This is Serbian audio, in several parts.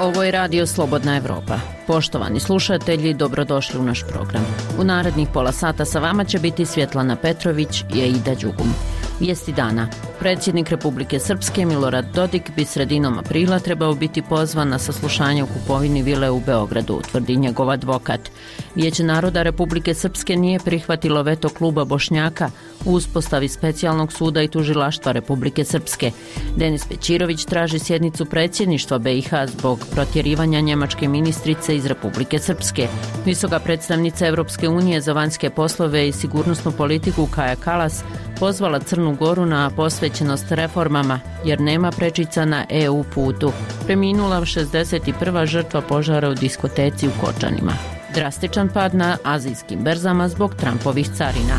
Ovo je Radio Slobodna Evropa. Poštovani slušatelji, dobrodošli u naš program. U narednih pola sata sa vama će biti Svjetlana Petrović i Aida Đugum. Vijesti dana. Predsjednik Republike Srpske Milorad Dodik bi sredinom aprila trebao biti pozvan na saslušanje u kupovini vile u Beogradu, tvrdi njegov advokat. Vijeće naroda Republike Srpske nije prihvatilo veto kluba Bošnjaka u uspostavi specijalnog suda i tužilaštva Republike Srpske. Denis Pećirović traži sjednicu predsjedništva BiH zbog protjerivanja njemačke ministrice iz Republike Srpske. Visoka predstavnica Evropske unije za vanjske poslove i sigurnosnu politiku Kaja Kalas pozvala Crnu Goru na posvećenost reformama jer nema prečica na EU putu. Preminula 61. žrtva požara u diskoteci u Kočanima. Drastičan pad na azijskim berzama zbog Trumpovih carina.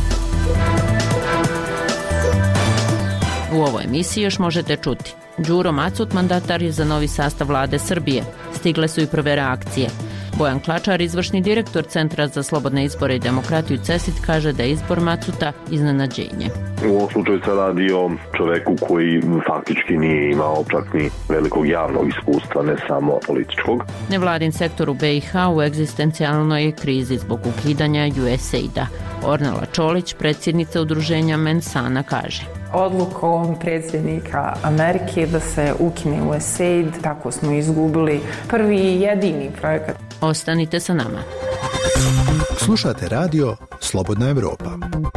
U ovoj emisiji još možete čuti. Đuro Macut mandatar je za novi sastav vlade Srbije. Stigle su i prve reakcije. Bojan Klačar, izvršni direktor Centra za slobodne izbore i demokratiju CESID, kaže da je izbor Macuta iznenađenje. U ovom slučaju se radi o čoveku koji faktički nije imao čak ni velikog javnog iskustva, ne samo političkog. Nevladin sektor u BiH u egzistencijalnoj je krizi zbog ukidanja USAID-a. Ornela Čolić, predsjednica udruženja Mensana, kaže: Odlukom predsjednika Amerike da se ukine USAID, tako smo izgubili prvi i jedini projekat. Ostanite sa nama. Slušate radio Slobodna Evropa.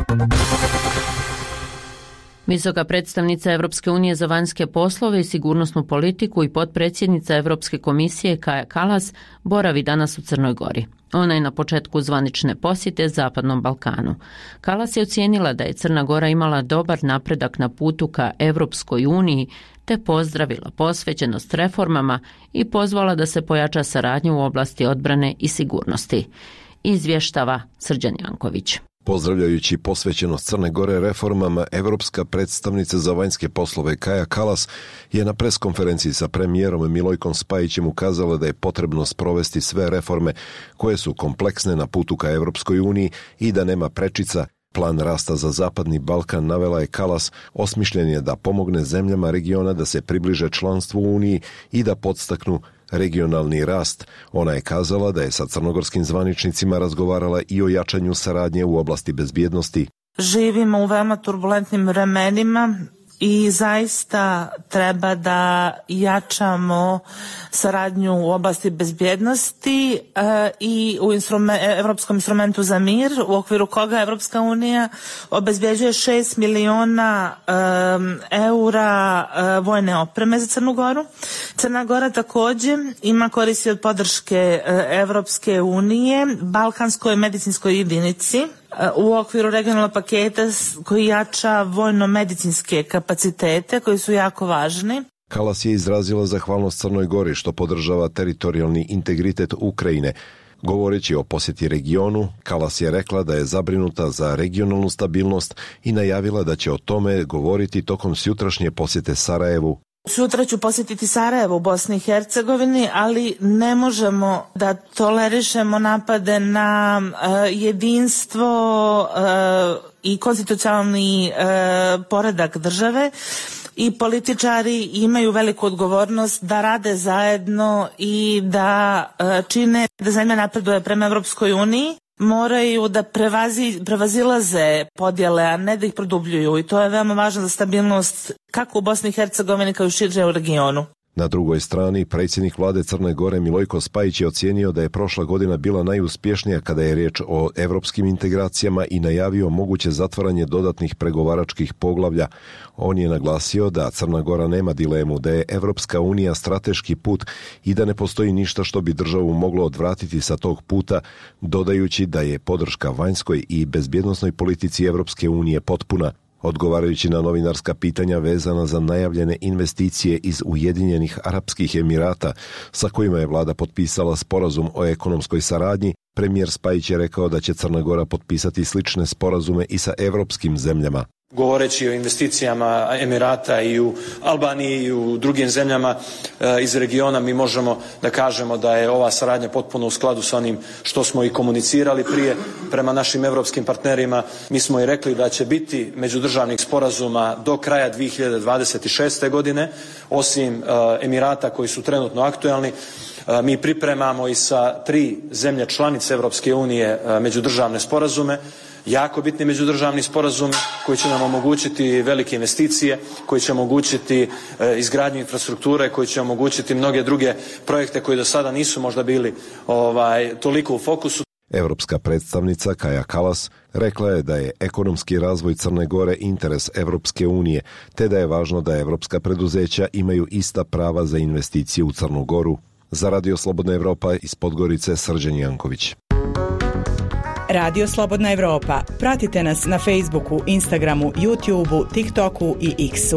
Visoka predstavnica Evropske unije za vanjske poslove i sigurnosnu politiku i potpredsjednica Evropske komisije Kaja Kalas boravi danas u Crnoj Gori. Ona je na početku zvanične posjete Zapadnom Balkanu. Kalas je ocijenila da je Crna Gora imala dobar napredak na putu ka Evropskoj uniji, te pozdravila posvećenost reformama i pozvala da se pojača saradnja u oblasti odbrane i sigurnosti. Izvještava Srđan Janković. Pozdravljajući posvećenost Crne Gore reformama, evropska predstavnica za vanjske poslove Kaja Kalas je na preskonferenciji sa premijerom Milojkom Spajićem ukazala da je potrebno sprovesti sve reforme koje su kompleksne na putu ka Evropskoj uniji i da nema prečica. Plan rasta za Zapadni Balkan, navela je Kalas, osmišljen je da pomogne zemljama regiona da se približe članstvu u Uniji i da podstaknu regionalni rast. Ona je kazala da je sa crnogorskim zvaničnicima razgovarala i o jačanju saradnje u oblasti bezbjednosti. Živimo u veoma turbulentnim vremenima i zaista treba da jačamo saradnju u oblasti bezbjednosti i u Evropskom instrumentu za mir, u okviru koga Evropska unija obezbjeđuje 6 miliona eura vojne opreme za Crnu Goru. Crna Gora također ima koristi od podrške Evropske unije Balkanskoj medicinskoj jedinici u okviru regionalnog paketa koji jača vojno-medicinske kapacitete koji su jako važni. Kalas je izrazila zahvalnost Crnoj Gori što podržava teritorijalni integritet Ukrajine. Govoreći o posjeti regionu, Kalas je rekla da je zabrinuta za regionalnu stabilnost i najavila da će o tome govoriti tokom sutrašnje posjete Sarajevu. Sutra ću posjetiti Sarajevo u Bosni i Hercegovini, ali ne možemo da tolerišemo napade na jedinstvo i konstitucionalni poredak države i političari imaju veliku odgovornost da rade zajedno i da čine da zemlja napreduje prema Evropskoj uniji. Moraju da prevazilaze podjele, a ne da ih produbljuju, i to je veoma važno za stabilnost kako u Bosni i Hercegovini kao i šire u regionu. Na drugoj strani, predsjednik vlade Crne Gore Milojko Spajić je ocijenio da je prošla godina bila najuspješnija kada je riječ o evropskim integracijama i najavio moguće zatvaranje dodatnih pregovaračkih poglavlja. On je naglasio da Crna Gora nema dilemu da je Evropska unija strateški put i da ne postoji ništa što bi državu moglo odvratiti sa tog puta, dodajući da je podrška vanjskoj i bezbjednosnoj politici Evropske unije potpuna. Odgovarajući na novinarska pitanja vezana za najavljene investicije iz Ujedinjenih Arapskih Emirata, sa kojima je vlada potpisala sporazum o ekonomskoj saradnji, premijer Spajić je rekao da će Crna Gora potpisati slične sporazume i sa evropskim zemljama. Govoreći o investicijama Emirata i u Albaniji i u drugim zemljama iz regiona, mi možemo da kažemo da je ova saradnja potpuno u skladu sa onim što smo i komunicirali prije prema našim evropskim partnerima. Mi smo i rekli da će biti međudržavnih sporazuma do kraja 2026. godine, osim Emirata koji su trenutno aktualni. Mi pripremamo i sa 3 zemlje članice Evropske unije međudržavne sporazume, jako bitni međudržavni sporazumi koji će nam omogućiti velike investicije, koji će omogućiti izgradnju infrastrukture, koji će omogućiti mnoge druge projekte koji do sada nisu možda bili toliko u fokusu. Evropska predstavnica Kaja Kallas rekla je da je ekonomski razvoj Crne Gore interes Evropske unije, te da je važno da evropska preduzeća imaju ista prava za investicije u Crnu Goru. Za Radio Slobodna Evropa iz Podgorice, Srđan Janković. Radio Slobodna Evropa. Pratite nas na Facebooku, Instagramu, YouTubeu, TikToku i X-u.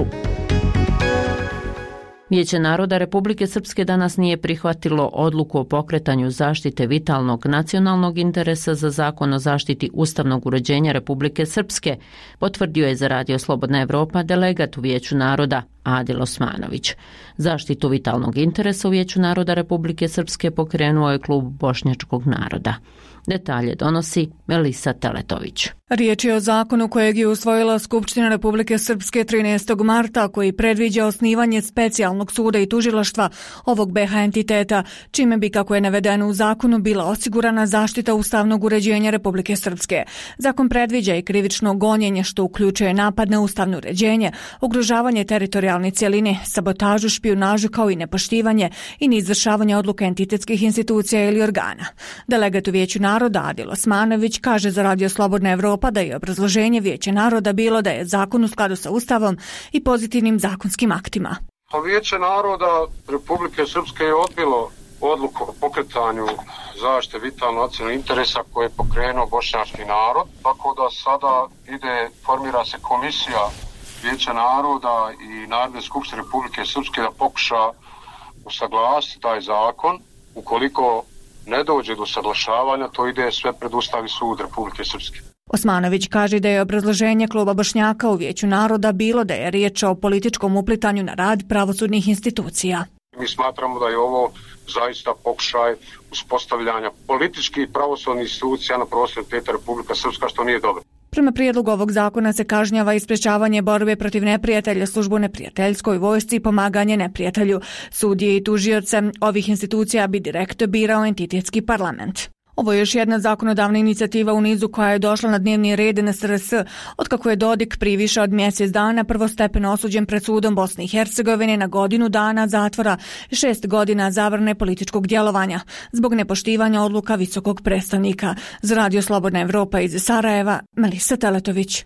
Vijeće naroda Republike Srpske danas nije prihvatilo odluku o pokretanju zaštite vitalnog nacionalnog interesa za zakon o zaštiti ustavnog uređenja Republike Srpske, potvrdio je za Radio Slobodna Evropa delegat u Vijeću naroda Adil Osmanović. Zaštitu vitalnog interesa u Vijeću naroda Republike Srpske pokrenuo je Klub bošnjačkog naroda. Detalje donosi Melisa Teletović. Riječ je o zakonu kojeg je usvojila Skupština Republike Srpske 13. marta, koji predviđa osnivanje specijalnog suda i tužilaštva ovog BiH entiteta, čime bi, kako je navedeno u zakonu, bila osigurana zaštita ustavnog uređenja Republike Srpske. Zakon predviđa i krivično gonjenje, što uključuje napad na ustavno uređenje, ugrožavanje teritorijalne cjeline, sabotažu, špijunažu kao i nepoštivanje i neizvršavanje odluka entitetskih institucija ili organa. Delegat u Vijeću naroda Adil Osmanović kaže za Radio Slobodna Evropa da je obrazloženje Vijeća naroda bilo da je zakon u skladu sa Ustavom i pozitivnim zakonskim aktima. Vijeće naroda Republike Srpske je odbilo odluku o pokretanju zaštite vitalnog nacionalnog interesa koje je pokrenuo bošnjački narod, tako da sada formira se komisija Vijeća naroda i Narodne skupštine Republike Srpske da pokuša usaglasiti taj zakon. Ukoliko ne dođe do usaglašavanja, to ide sve pred Ustavni sud Republike Srpske. Osmanović kaže da je obrazloženje Kluba Bošnjaka u Vijeću naroda bilo da je riječ o političkom uplitanju na rad pravosudnih institucija. Mi smatramo da je ovo zaista pokušaj uspostavljanja političkih i pravosudnih institucija na prostoru entiteta Republika Srpska, što nije dobro. Prema prijedlogu ovog zakona se kažnjava i sprečavanje borbe protiv neprijatelja, službu neprijateljskoj vojsci i pomaganje neprijatelju. Sudije i tužioce ovih institucija bi direktno birao entitetski parlament. Ovo je još jedna zakonodavna inicijativa u nizu koja je došla na dnevni red NSRS, otkako je Dodik prije više od mjesec dana prvostepeno osuđen pred sudom Bosne i Hercegovine na 1 godinu dana zatvora i 6 godina zabrane političkog djelovanja zbog nepoštivanja odluka visokog predstavnika. Za Radio Slobodna Evropa iz Sarajeva, Melisa Teletović.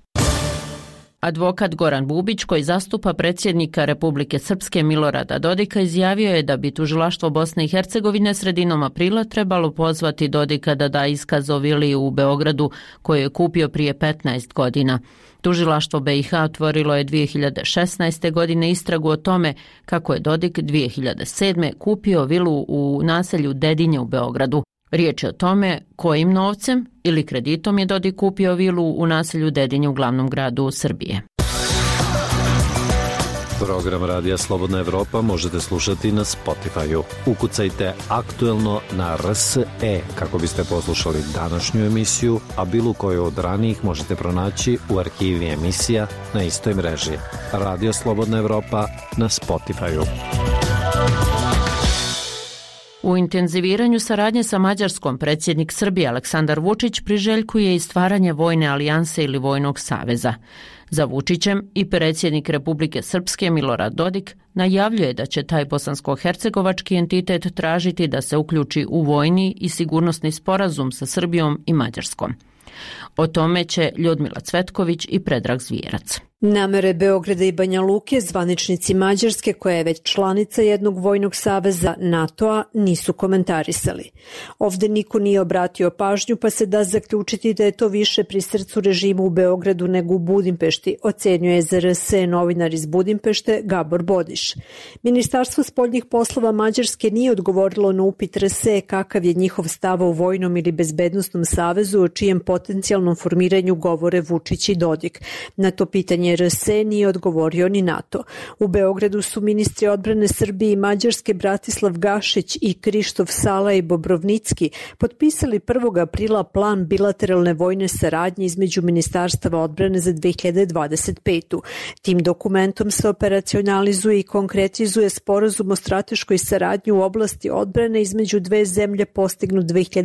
Advokat Goran Bubić, koji zastupa predsjednika Republike Srpske Milorada Dodika, izjavio je da bi tužilaštvo Bosne i Hercegovine sredinom aprila trebalo pozvati Dodika da da iskaz o vili u Beogradu koju je kupio prije 15 godina. Tužilaštvo BiH otvorilo je 2016. godine istragu o tome kako je Dodik 2007. kupio vilu u naselju Dedinje u Beogradu. Riječ je o tome kojim novcem ili kreditom je Dodik kupio vilu u naselju Dedinje u glavnom gradu Srbije. Program Radija Slobodna Evropa možete slušati na Spotify-u. Ukucajte aktuelno na RSE kako biste poslušali današnju emisiju, a bilo koju od ranijih možete pronaći u arhivi emisija na istoj mreži. Radio Slobodna Evropa na Spotify-u. U intenziviranju saradnje sa Mađarskom predsjednik Srbije Aleksandar Vučić priželjkuje i stvaranje vojne alijanse ili vojnog saveza. Za Vučićem i predsjednik Republike Srpske Milorad Dodik najavljuje da će taj bosansko-hercegovački entitet tražiti da se uključi u vojni i sigurnosni sporazum sa Srbijom i Mađarskom. O tome će Ljudmila Cvetković i Predrag Zvijerac. Namere Beograda i Banja Luke zvaničnici Mađarske, koja je već članica jednog vojnog saveza NATO-a, nisu komentarisali. Ovdje niko nije obratio pažnju, pa se da zaključiti da je to više pri srcu režimu u Beogradu nego u Budimpešti, ocenjuje za RSE novinar iz Budimpešte Gabor Bodiš. Ministarstvo spoljnih poslova Mađarske nije odgovorilo na upit RSE kakav je njihov stav o vojnom ili bezbednostnom savezu o čijem potencijalnom formiranju govore Vučić i Dodik. Na to pitanje pitanje RS nije odgovorio ni NATO. U Beogradu su ministri odbrane Srbije i Mađarske Bratislav Gašić i Krištof Salaj Bobrovnicki potpisali 1. aprila plan bilateralne vojne saradnje između ministarstava odbrane za 2025. Tim dokumentom se operacionalizuje i konkretizuje sporazum o strateškoj saradnji u oblasti odbrane između dve zemlje postignut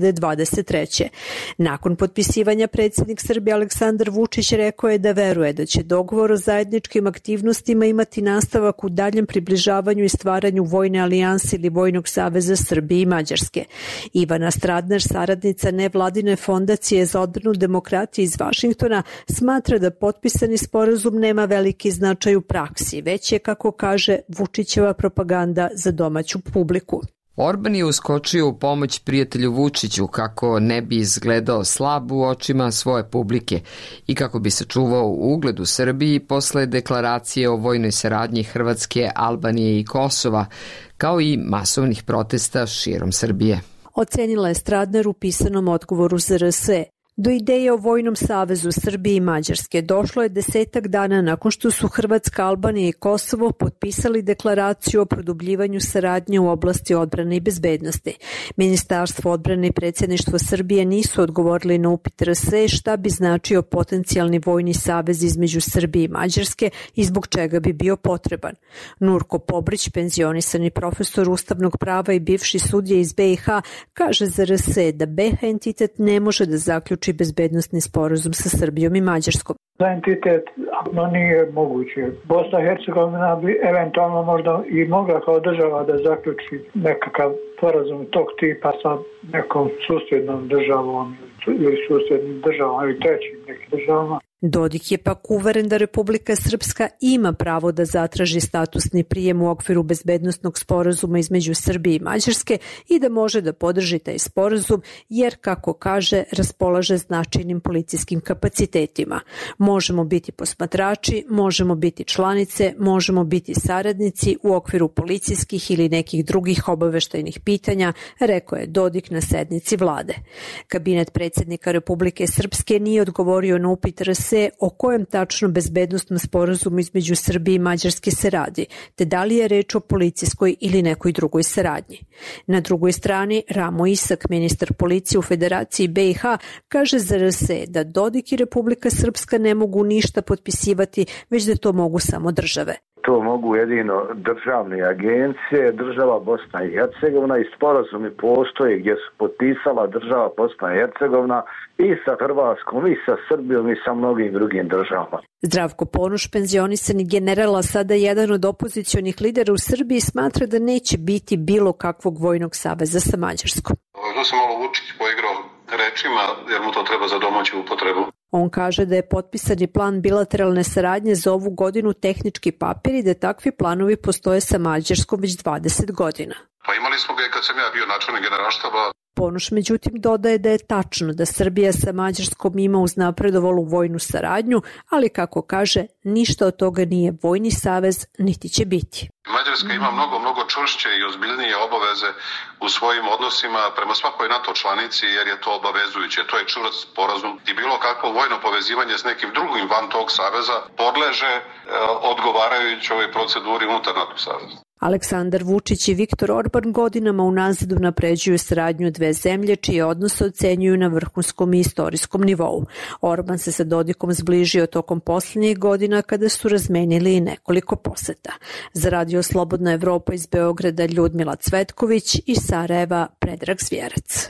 2023. Nakon potpisivanja predsjednik Srbije Aleksandar Vučić rekao je da veruje da će dogovor o zajedničkim aktivnostima imati nastavak u daljem približavanju i stvaranju vojne alijanse ili vojnog saveza Srbije i Mađarske. Ivana Stradner, saradnica nevladine fondacije za odbranu demokratije iz Vašingtona, smatra da potpisani sporazum nema veliki značaj u praksi, već je, kako kaže, Vučićeva propaganda za domaću publiku. Orban je uskočio u pomoć prijatelju Vučiću kako ne bi izgledao slab u očima svoje publike i kako bi sačuvao ugled u Srbiji posle deklaracije o vojnoj saradnji Hrvatske, Albanije i Kosova, kao i masovnih protesta širom Srbije. Ocenila je Stradner u pisanom odgovoru za RS. Do ideje o vojnom savezu Srbije i Mađarske došlo je 10 dana nakon što su Hrvatska, Albanija i Kosovo potpisali deklaraciju o produbljivanju saradnje u oblasti odbrane i bezbednosti. Ministarstvo odbrane i predsjedništvo Srbije nisu odgovorili na upit RS šta bi značio potencijalni vojni savez između Srbije i Mađarske i zbog čega bi bio potreban. Nurko Pobrić, penzionisani profesor ustavnog prava i bivši sudija iz BiH, kaže za RS da BiH entitet ne može da zaključi bezbednosni sporazum sa Srbijom i Mađarskom. Za entitet nije moguće. Bosna i Hercegovina bi eventualno možda i mogla kao država da zaključi nekakav sporazum tog tipa sa nekom susjednom državom ili susjednim državama ili trećim nekim državama. Dodik je pak uveren da Republika Srpska ima pravo da zatraži statusni prijem u okviru bezbednosnog sporazuma između Srbije i Mađarske i da može da podrži taj sporazum jer, kako kaže, raspolaže značajnim policijskim kapacitetima. Možemo biti posmatrači, možemo biti članice, možemo biti saradnici u okviru policijskih ili nekih drugih obaveštajnih pitanja, rekao je Dodik na sednici vlade. Kabinet predsjednika Republike Srpske nije odgovorio na upit RS o kojem tačno bezbednostnom sporazumu između Srbije i Mađarske se radi, te da li je reč o policijskoj ili nekoj drugoj saradnji. Na drugoj strani, Ramo Isak, ministar policije u Federaciji BiH, kaže za RS da Dodik i Republika Srpska ne mogu ništa potpisivati, već da to mogu samo države. To mogu jedino državne agencije, država Bosna i Hercegovina i sporazumi postoje gdje su potpisala država Bosna i Hercegovina i sa Hrvatskom i sa Srbijom i sa mnogim drugim državama. Zdravko Ponoš, penzionisani general, a sada jedan od opozicionih lidera u Srbiji, smatra da neće biti bilo kakvog vojnog saveza sa Mađarskom. Tu se malo Vučić poigrao rečima jer mu to treba za domaću upotrebu. On kaže da je potpisani plan bilateralne saradnje za ovu godinu tehnički papir i da takvi planovi postoje sa Mađarskom već 20 godina. Pa imali smo ga kad sam ja bio načelnik generalštaba. Ponoš međutim dodaje da je tačno da Srbija sa Mađarskom ima uznapredovalu vojnu saradnju, ali kako kaže, ništa od toga nije vojni savez, niti će biti. Mađarska ima mnogo čvršće i ozbiljnije obaveze u svojim odnosima prema svakoj NATO članici jer je to obavezujuće. To je čvrst sporazum i bilo kakvo vojno povezivanje s nekim drugim van tog saveza podleže odgovarajućoj proceduri unutar NATO saveza. Aleksandar Vučić i Viktor Orban godinama unazad unapređuju saradnju dve zemlje čije odnose ocenjuju na vrhunskom i istorijskom nivou. Orban se sa Dodikom zbližio tokom posljednjih godina kada su razmenili i nekoliko poseta. Za Radio Slobodna Evropa iz Beograda Ljudmila Cvetković i Sarajeva Predrag Zvjerac.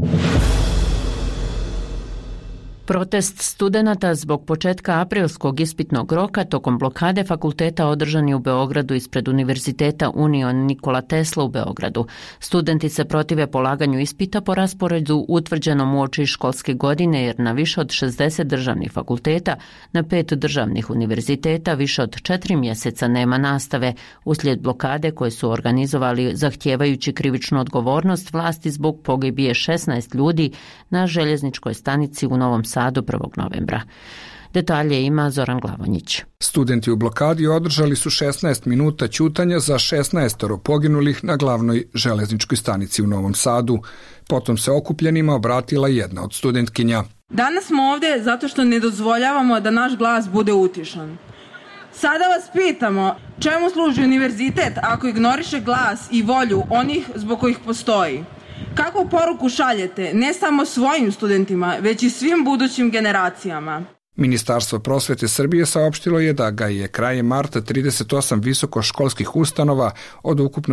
Protest studenata zbog početka aprilskog ispitnog roka tokom blokade fakulteta održan je u Beogradu ispred Univerziteta Union Nikola Tesla u Beogradu. Studenti se protive polaganju ispita po rasporedu utvrđenom uoči školske godine jer na više od 60 državnih fakulteta, na 5 državnih univerziteta više od 4 mjeseca nema nastave uslijed blokade koje su organizovali zahtijevajući krivičnu odgovornost vlasti zbog pogibije 16 ljudi na željezničkoj stanici u Novom Sadu 1. novembra. Detalje ima Zoran Glavonjić. Studenti u blokadi održali su 16 minuta ćutanja za 16 poginulih na glavnoj železničkoj stanici u Novom Sadu. Potom se okupljenima obratila jedna od studentkinja. Danas smo ovdje zato što ne dozvoljavamo da naš glas bude utišan. Sada vas pitamo, čemu služi univerzitet ako ignoriše glas i volju onih zbog kojih postoji? Kakvu poruku šaljete ne samo svojim studentima, već i svim budućim generacijama? Ministarstvo prosvete Srbije saopštilo je da ga je krajem marta 38 visokoškolskih ustanova od ukupno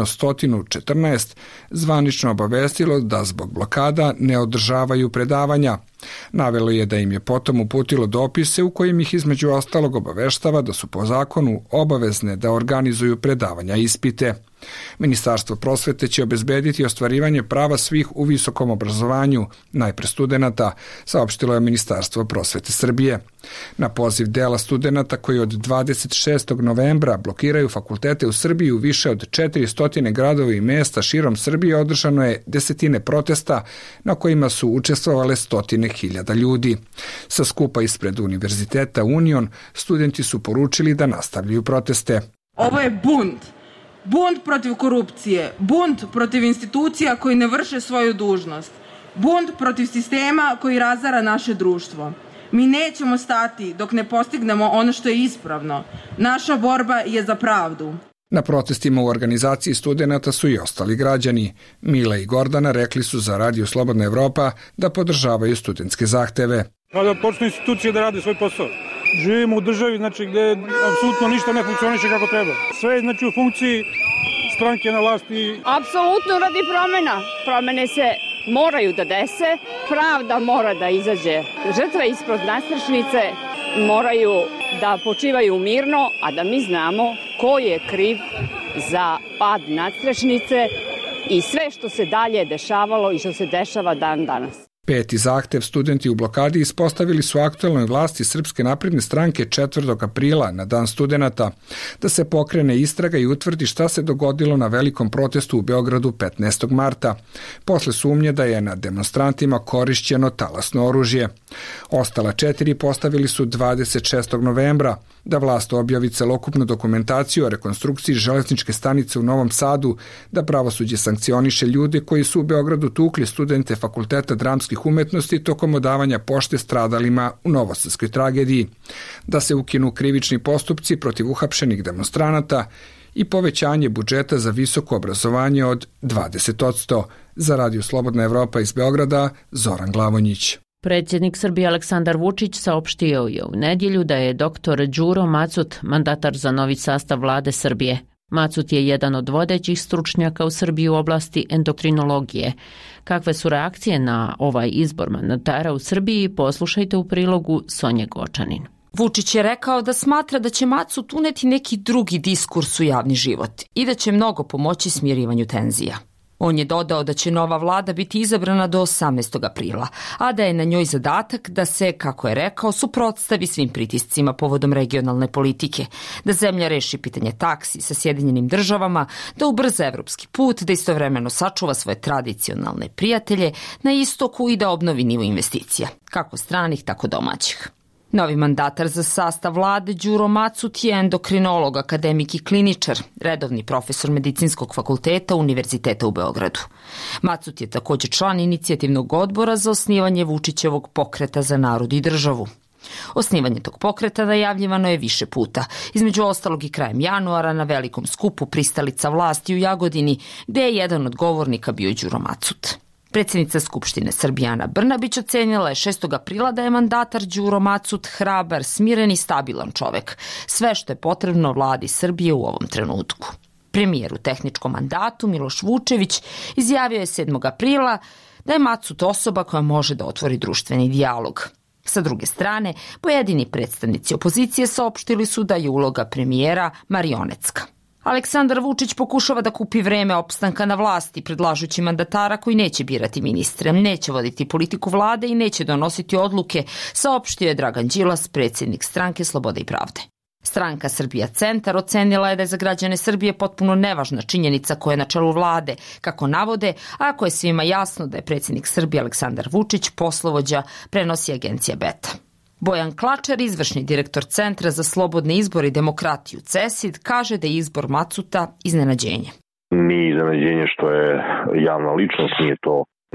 114 zvanično obavestilo da zbog blokada ne održavaju predavanja. Navelo je da im je potom uputilo dopise u kojim ih između ostalog obaveštava da su po zakonu obavezne da organizuju predavanja i ispite. Ministarstvo prosvete će obezbediti ostvarivanje prava svih u visokom obrazovanju, najpre studenata, saopštilo je Ministarstvo prosvete Srbije. Na poziv dela studenata koji od 26. novembra blokiraju fakultete u Srbiji u više od 400 gradova i mesta širom Srbije održano je desetine protesta na kojima su učestvovale stotine hiljada ljudi. Sa skupa ispred Univerziteta Union studenti su poručili da nastavljaju proteste. Ovo je bunt. Bunt protiv korupcije, bunt protiv institucija koji ne vrše svoju dužnost, bunt protiv sistema koji razara naše društvo. Mi nećemo stati dok ne postignemo ono što je ispravno. Naša borba je za pravdu. Na protestima u organizaciji studenata su i ostali građani. Mila i Gordana rekli su za Radio Slobodna Evropa da podržavaju studentske zahteve. Da počnu institucije da rade svoj posao. Živimo u državi gde apsolutno ništa ne funkcioniše kako treba. Sve je u funkciji stranke na vlasti. Apsolutno radi promena. Promene se moraju da dese, pravda mora da izađe. Žrtve ispod nadstrešnice moraju da počivaju mirno, a da mi znamo ko je kriv za pad nadstrešnice i sve što se dalje dešavalo i što se dešava dan danas. Peti zahtev studenti u blokadi ispostavili su aktuelnoj vlasti Srpske napredne stranke 4. aprila na dan studenata, da se pokrene istraga i utvrdi šta se dogodilo na velikom protestu u Beogradu 15. marta, posle sumnje da je na demonstrantima korišćeno talasno oružje. Ostala 4 postavili su 26. novembra da vlast objavi celokupnu dokumentaciju o rekonstrukciji železničke stanice u Novom Sadu, da pravosuđe sankcioniše ljude koji su u Beogradu tukli studente Fakulteta dramskih umetnosti tokom odavanja pošte stradalima u novosadskoj tragediji, da se ukinu krivični postupci protiv uhapšenih demonstranata i povećanje budžeta za visoko obrazovanje od 20%. Za Radio Slobodna Evropa iz Beograda, Zoran Glavonjić. Predsjednik Srbije Aleksandar Vučić saopštio je u nedjelju da je dr. Đuro Macut mandatar za novi sastav vlade Srbije. Macut je jedan od vodećih stručnjaka u Srbiji u oblasti endokrinologije. Kakve su reakcije na ovaj izbor mandatara u Srbiji, poslušajte u prilogu Sonje Gočanin. Vučić je rekao da smatra da će Macut uneti neki drugi diskurs u javni život i da će mnogo pomoći smirivanju tenzija. On je dodao da će nova vlada biti izabrana do 18. aprila, a da je na njoj zadatak da se, kako je rekao, suprotstavi svim pritiscima povodom regionalne politike, da zemlja reši pitanje taksi sa Sjedinjenim državama, da ubrza evropski put, da istovremeno sačuva svoje tradicionalne prijatelje na istoku i da obnovi nivo investicija, kako stranih, tako domaćih. Novi mandatar za sastav vlade Đuro Macut je endokrinolog, akademik i kliničar, redovni profesor Medicinskog fakulteta Univerziteta u Beogradu. Macut je također član inicijativnog odbora za osnivanje Vučićevog pokreta za narod i državu. Osnivanje tog pokreta najavljivano je više puta, između ostalog i krajem januara na velikom skupu pristalica vlasti u Jagodini, gde je jedan od govornika bio Đuro Macut. Predsjednica Skupštine Srbije Ana Brnabić ocenila je 6. aprila da je mandatar Đuro Macut hrabar, smiren i stabilan čovek, sve što je potrebno vladi Srbije u ovom trenutku. Premijer u tehničkom mandatu Miloš Vučević izjavio je 7. aprila da je Macut osoba koja može da otvori društveni dijalog. Sa druge strane, pojedini predstavnici opozicije saopštili su da je uloga premijera marionetska. Aleksandar Vučić pokušava da kupi vreme opstanka na vlasti, predlažući mandatara koji neće birati ministre, neće voditi politiku vlade i neće donositi odluke, saopštio je Dragan Đilas, predsjednik stranke Slobode i pravde. Stranka Srbija Centar ocenila je da je za građane Srbije potpuno nevažna činjenica koja je na čelu vlade, kako navode, a ako je svima jasno da je predsjednik Srbije Aleksandar Vučić poslovođa, prenosi agencija Beta. Bojan Klačar, izvršni direktor Centra za slobodne izbore i demokratiju CESID, kaže da je izbor Macuta iznenađenje. Nije iznenađenje što je javna ličnost, nije to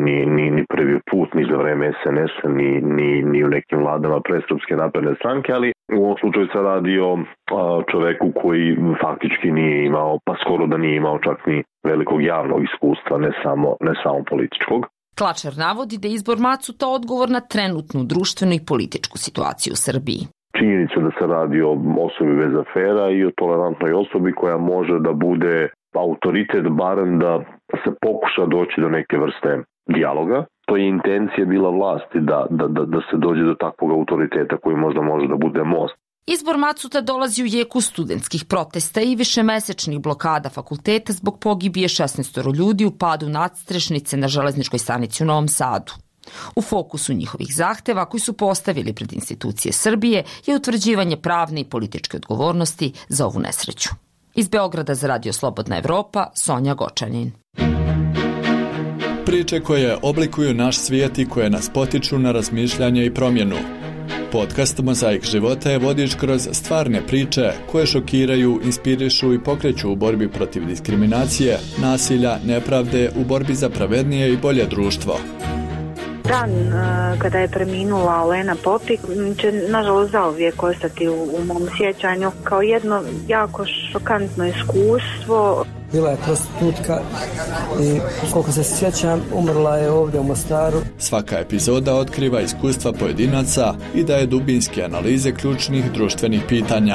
ni prvi put, ni za vreme SNS-a, ni u nekim vladama pre Srpske napredne stranke, ali u ovom slučaju se radi o čoveku koji faktički nije imao, pa skoro da nije imao čak ni velikog javnog iskustva, ne samo političkog. Klačar navodi da je izbor Macuta odgovor na trenutnu društvenu i političku situaciju u Srbiji. Činjenica da se radi o osobi bez afera i o tolerantnoj osobi koja može da bude autoritet, barem da se pokuša doći do neke vrste dijaloga. To je intencija bila vlasti da se dođe do takvog autoriteta koji možda može da bude most. Izbor Macuta dolazi u jeku studentskih protesta i višemesečnih blokada fakulteta zbog pogibije 16 ljudi u padu nadstrešnice na železničkoj stanici u Novom Sadu. U fokusu njihovih zahteva koji su postavili pred institucije Srbije je utvrđivanje pravne i političke odgovornosti za ovu nesreću. Iz Beograda za Radio Slobodna Evropa, Sonja Gočanin. Priče koje oblikuju naš svijet i koje nas potiču na razmišljanje i promjenu. Podcast Mozaik života je vodič kroz stvarne priče koje šokiraju, inspirišu i pokreću u borbi protiv diskriminacije, nasilja, nepravde, u borbi za pravednije i bolje društvo. Dan kada je preminula Olena Popik će nažalost zauvijek ostati u mom sjećanju kao jedno jako šokantno iskustvo. Bila je prostitutka i koliko se sjećam umrla je ovdje u Mostaru. Svaka epizoda otkriva iskustva pojedinaca i daje dubinske analize ključnih društvenih pitanja.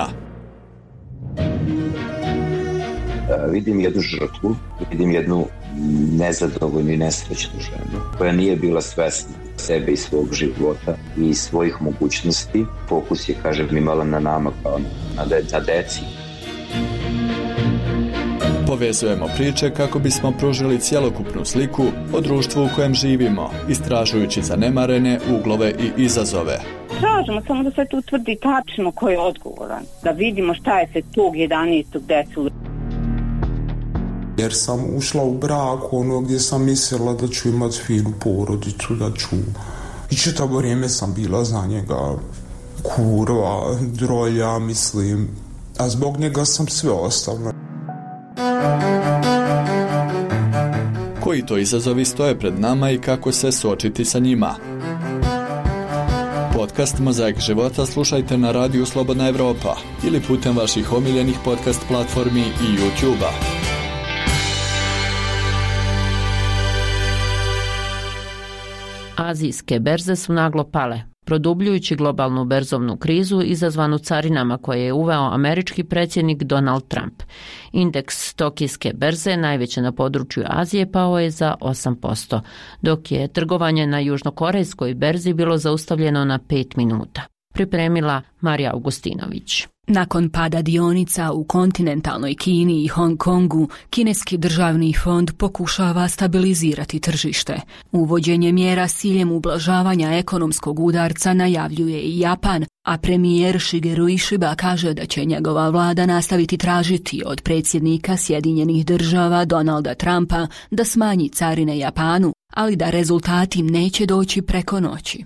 Vidim jednu žrtvu, vidim jednu nezadovoljnu i nesrećnu ženu koja nije bila svesna sebe i svog života i svojih mogućnosti. Fokus je, kažem, imala na nama kao na deci. Povezujemo priče kako bismo pružili cjelokupnu sliku o društvu u kojem živimo, istražujući zanemarene uglove i izazove. Tražimo samo da se tu utvrdi tačno ko je odgovoran, da vidimo šta je se tog 11. desilo. Jer sam ušla u brak gdje sam mislila da ću imati finu porodicu, da ću... I čitavo vrijeme sam bila za njega kurva, drolja, mislim. A zbog njega sam sve ostavila. Koji to izazovi stoje pred nama i kako se suočiti sa njima? Podcast Mozaik života slušajte na radiju Slobodna Evropa ili putem vaših omiljenih podcast platformi i YouTube-a. Azijske berze su naglo pale, produbljujući globalnu berzovnu krizu izazvanu carinama koje je uveo američki predsjednik Donald Trump. Indeks tokijske berze, najveće na području Azije, pao je za 8%, dok je trgovanje na južnokorejskoj berzi bilo zaustavljeno na 5 minuta. Pripremila Marija Augustinović. Nakon pada dionica u kontinentalnoj Kini i Hong Kongu, kineski državni fond pokušava stabilizirati tržište. Uvođenje mjera s ciljem ublažavanja ekonomskog udarca najavljuje i Japan, a premijer Shigeru Ishiba kaže da će njegova vlada nastaviti tražiti od predsjednika Sjedinjenih država Donalda Trumpa da smanji carine Japanu, ali da rezultati neće doći preko noći.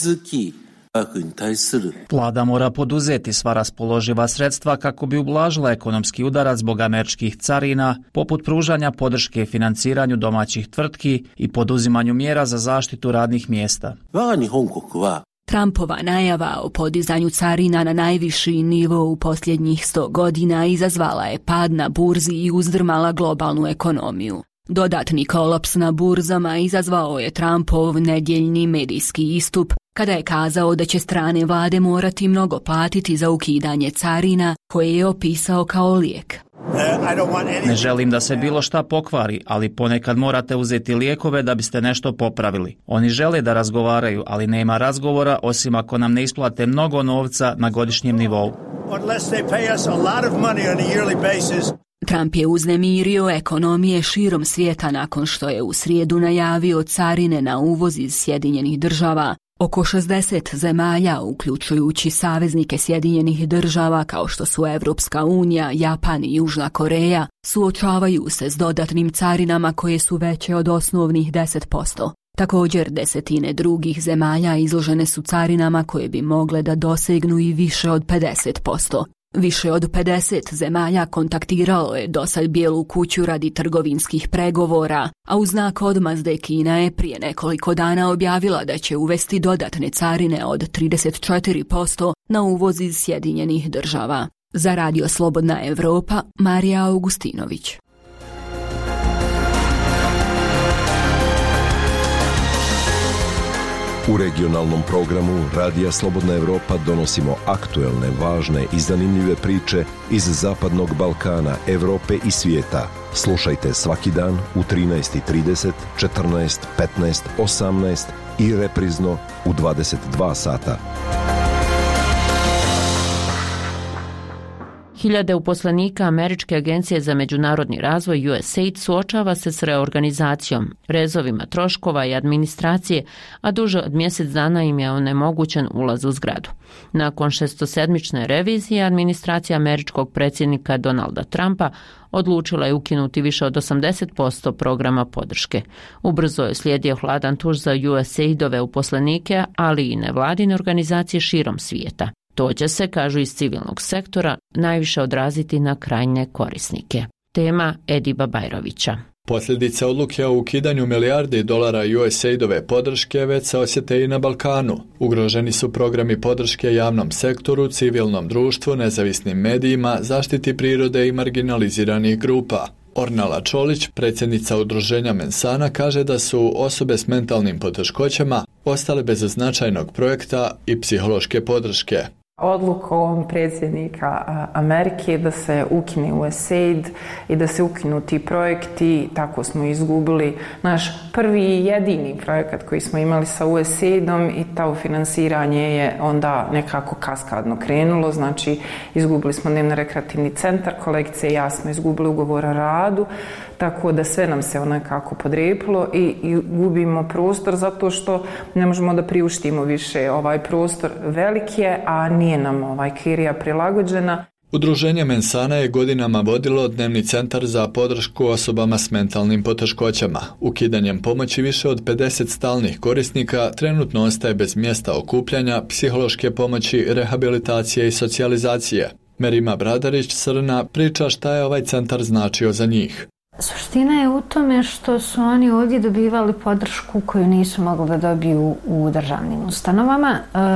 Vlada mora poduzeti sva raspoloživa sredstva kako bi ublažila ekonomski udarac zbog američkih carina, poput pružanja podrške financiranju domaćih tvrtki i poduzimanju mjera za zaštitu radnih mjesta. Trumpova najava o podizanju carina na najviši nivo u posljednjih 100 godina izazvala je pad na burzi i uzdrmala globalnu ekonomiju. Dodatni kolaps na burzama izazvao je Trumpov nedjeljni medijski istup kada je kazao da će strane vlade morati mnogo platiti za ukidanje carina koje je opisao kao lijek. Ne želim da se bilo šta pokvari, ali ponekad morate uzeti lijekove da biste nešto popravili. Oni žele da razgovaraju, ali nema razgovora osim ako nam ne isplate mnogo novca na godišnjem nivou. Trump je uznemirio ekonomije širom svijeta nakon što je u srijedu najavio carine na uvoz iz Sjedinjenih država. Oko 60 zemalja, uključujući saveznike Sjedinjenih država kao što su Evropska unija, Japan i Južna Koreja, suočavaju se s dodatnim carinama koje su veće od osnovnih 10%. Također desetine drugih zemalja izložene su carinama koje bi mogle da dosegnu i više od 50%. Više od 50 zemalja kontaktiralo je dosad Bijelu kuću radi trgovinskih pregovora, a u znak odmazde Kina je prije nekoliko dana objavila da će uvesti dodatne carine od 34% na uvoz iz Sjedinjenih Država. Za Radio Slobodna Evropa, Marija Augustinović. U regionalnom programu Radija Slobodna Evropa donosimo aktuelne, važne i zanimljive priče iz Zapadnog Balkana, Evrope i svijeta. Slušajte svaki dan u 13:30, 14, 15, 18 i reprizno u 22 sata. Hiljade uposlenika Američke agencije za međunarodni razvoj USAID suočava se s reorganizacijom, rezovima troškova i administracije, a duže od mjesec dana im je onemogućen ulaz u zgradu. Nakon 6-sedmične revizije, administracija američkog predsjednika Donalda Trumpa odlučila je ukinuti više od 80% programa podrške. Ubrzo je slijedio hladan tuž za USAID-ove uposlenike, ali i nevladine organizacije širom svijeta. To će se, kažu iz civilnog sektora, najviše odraziti na krajnje korisnike. Tema Ediba Bajrovića. Posljedice odluke o ukidanju milijardi dolara USAID-ove podrške već se osjete i na Balkanu. Ugroženi su programi podrške javnom sektoru, civilnom društvu, nezavisnim medijima, zaštiti prirode i marginaliziranih grupa. Ornala Čolić, predsjednica udruženja Mensana, kaže da su osobe s mentalnim poteškoćama ostale bez značajnog projekta i psihološke podrške. Odlukom predsjednika Amerike da se ukine USAID i da se ukinu ti projekti, tako smo izgubili naš prvi i jedini projekat koji smo imali sa USAID-om i to finansiranje je onda nekako kaskadno krenulo, znači izgubili smo dnevno-rekreativni centar, kolegice i ja smo izgubili ugovor o radu, tako da sve nam se onakako podrepilo i gubimo prostor zato što ne možemo da priuštimo više ovaj prostor velik je, a nije nam kirija prilagođena. Udruženje Mensana je godinama vodilo dnevni centar za podršku osobama s mentalnim poteškoćama. Ukidanjem pomoći više od 50 stalnih korisnika trenutno ostaje bez mjesta okupljanja, psihološke pomoći, rehabilitacije i socijalizacije. Merima Bradarić-Srna priča šta je ovaj centar značio za njih. Suština je u tome što su oni ovdje dobivali podršku koju nisu mogli da dobiju u državnim ustanovama.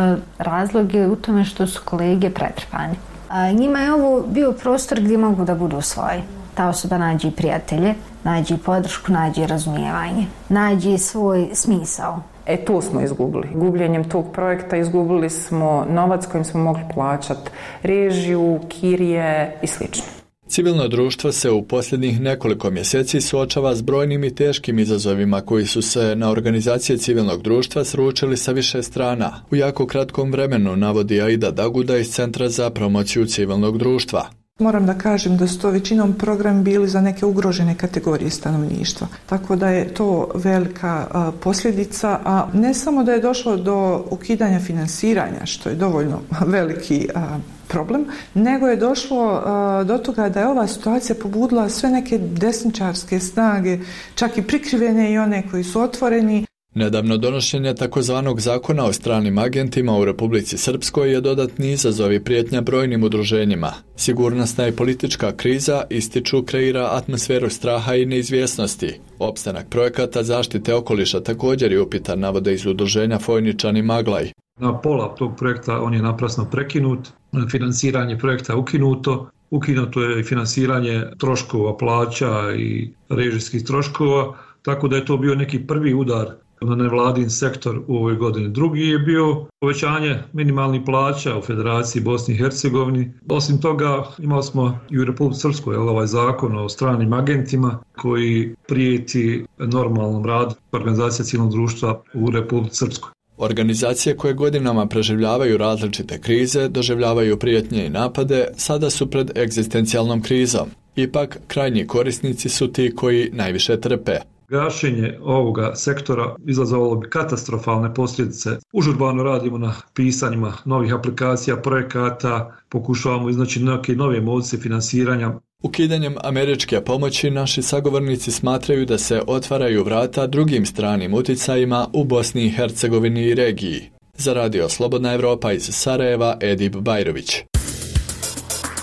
Razlog je u tome što su kolege pretrpani. Njima je ovo bio prostor gdje mogu da budu svoji. Ta osoba nađe prijatelje, nađe podršku, nađe razumijevanje, nađe svoj smisao. To smo izgubili. Gubljenjem tog projekta izgubili smo novac kojim smo mogli plaćati režiju, kirije i slično. Civilno društvo se u posljednjih nekoliko mjeseci suočava s brojnim i teškim izazovima koji su se na organizacije civilnog društva sručili sa više strana. U jako kratkom vremenu, navodi Aida Daguda iz Centra za promociju civilnog društva. Moram da kažem da su to većinom programi bili za neke ugrožene kategorije stanovništva. Tako da je to velika posljedica, a ne samo da je došlo do ukidanja finansiranja, što je dovoljno veliki problem, nego je došlo do toga da je ova situacija pobudila sve neke desničarske snage, čak i prikrivene i one koji su otvoreni. Nedavno donošenje takozvanog zakona o stranim agentima u Republici Srpskoj je dodatni izazov i prijetnja brojnim udruženjima. Sigurnosna i politička kriza, ističu, kreira atmosferu straha i neizvjesnosti. Opstanak projekata zaštite okoliša također je upitan, navode iz udruženja Fojničan i Maglaj. Na pola tog projekta on je naprasno prekinut, finansiranje projekta je ukinuto je i finansiranje troškova plaća i režijskih troškova, tako da je to bio neki prvi udar na nevladin sektor u ovoj godini. Drugi je bio povećanje minimalnih plaća u Federaciji Bosni i Hercegovini. Osim toga imali smo i u Republici Srpskoj ovaj zakon o stranim agentima koji prijeti normalnom radu organizacija civilnog društva u Republici Srpskoj. Organizacije koje godinama preživljavaju različite krize, doživljavaju prijetnje i napade, sada su pred egzistencijalnom krizom. Ipak, krajnji korisnici su ti koji najviše trpe. Gašenje ovoga sektora izazvalo bi katastrofalne posljedice. Užurbano radimo na pisanjima novih aplikacija, projekata, pokušavamo iznaći neke nove moduse finansiranja. Ukidanjem američke pomoći naši sagovornici smatraju da se otvaraju vrata drugim stranim uticajima u Bosni i Hercegovini i regiji. Za Radio Slobodna Evropa iz Sarajeva, Edip Bajrović.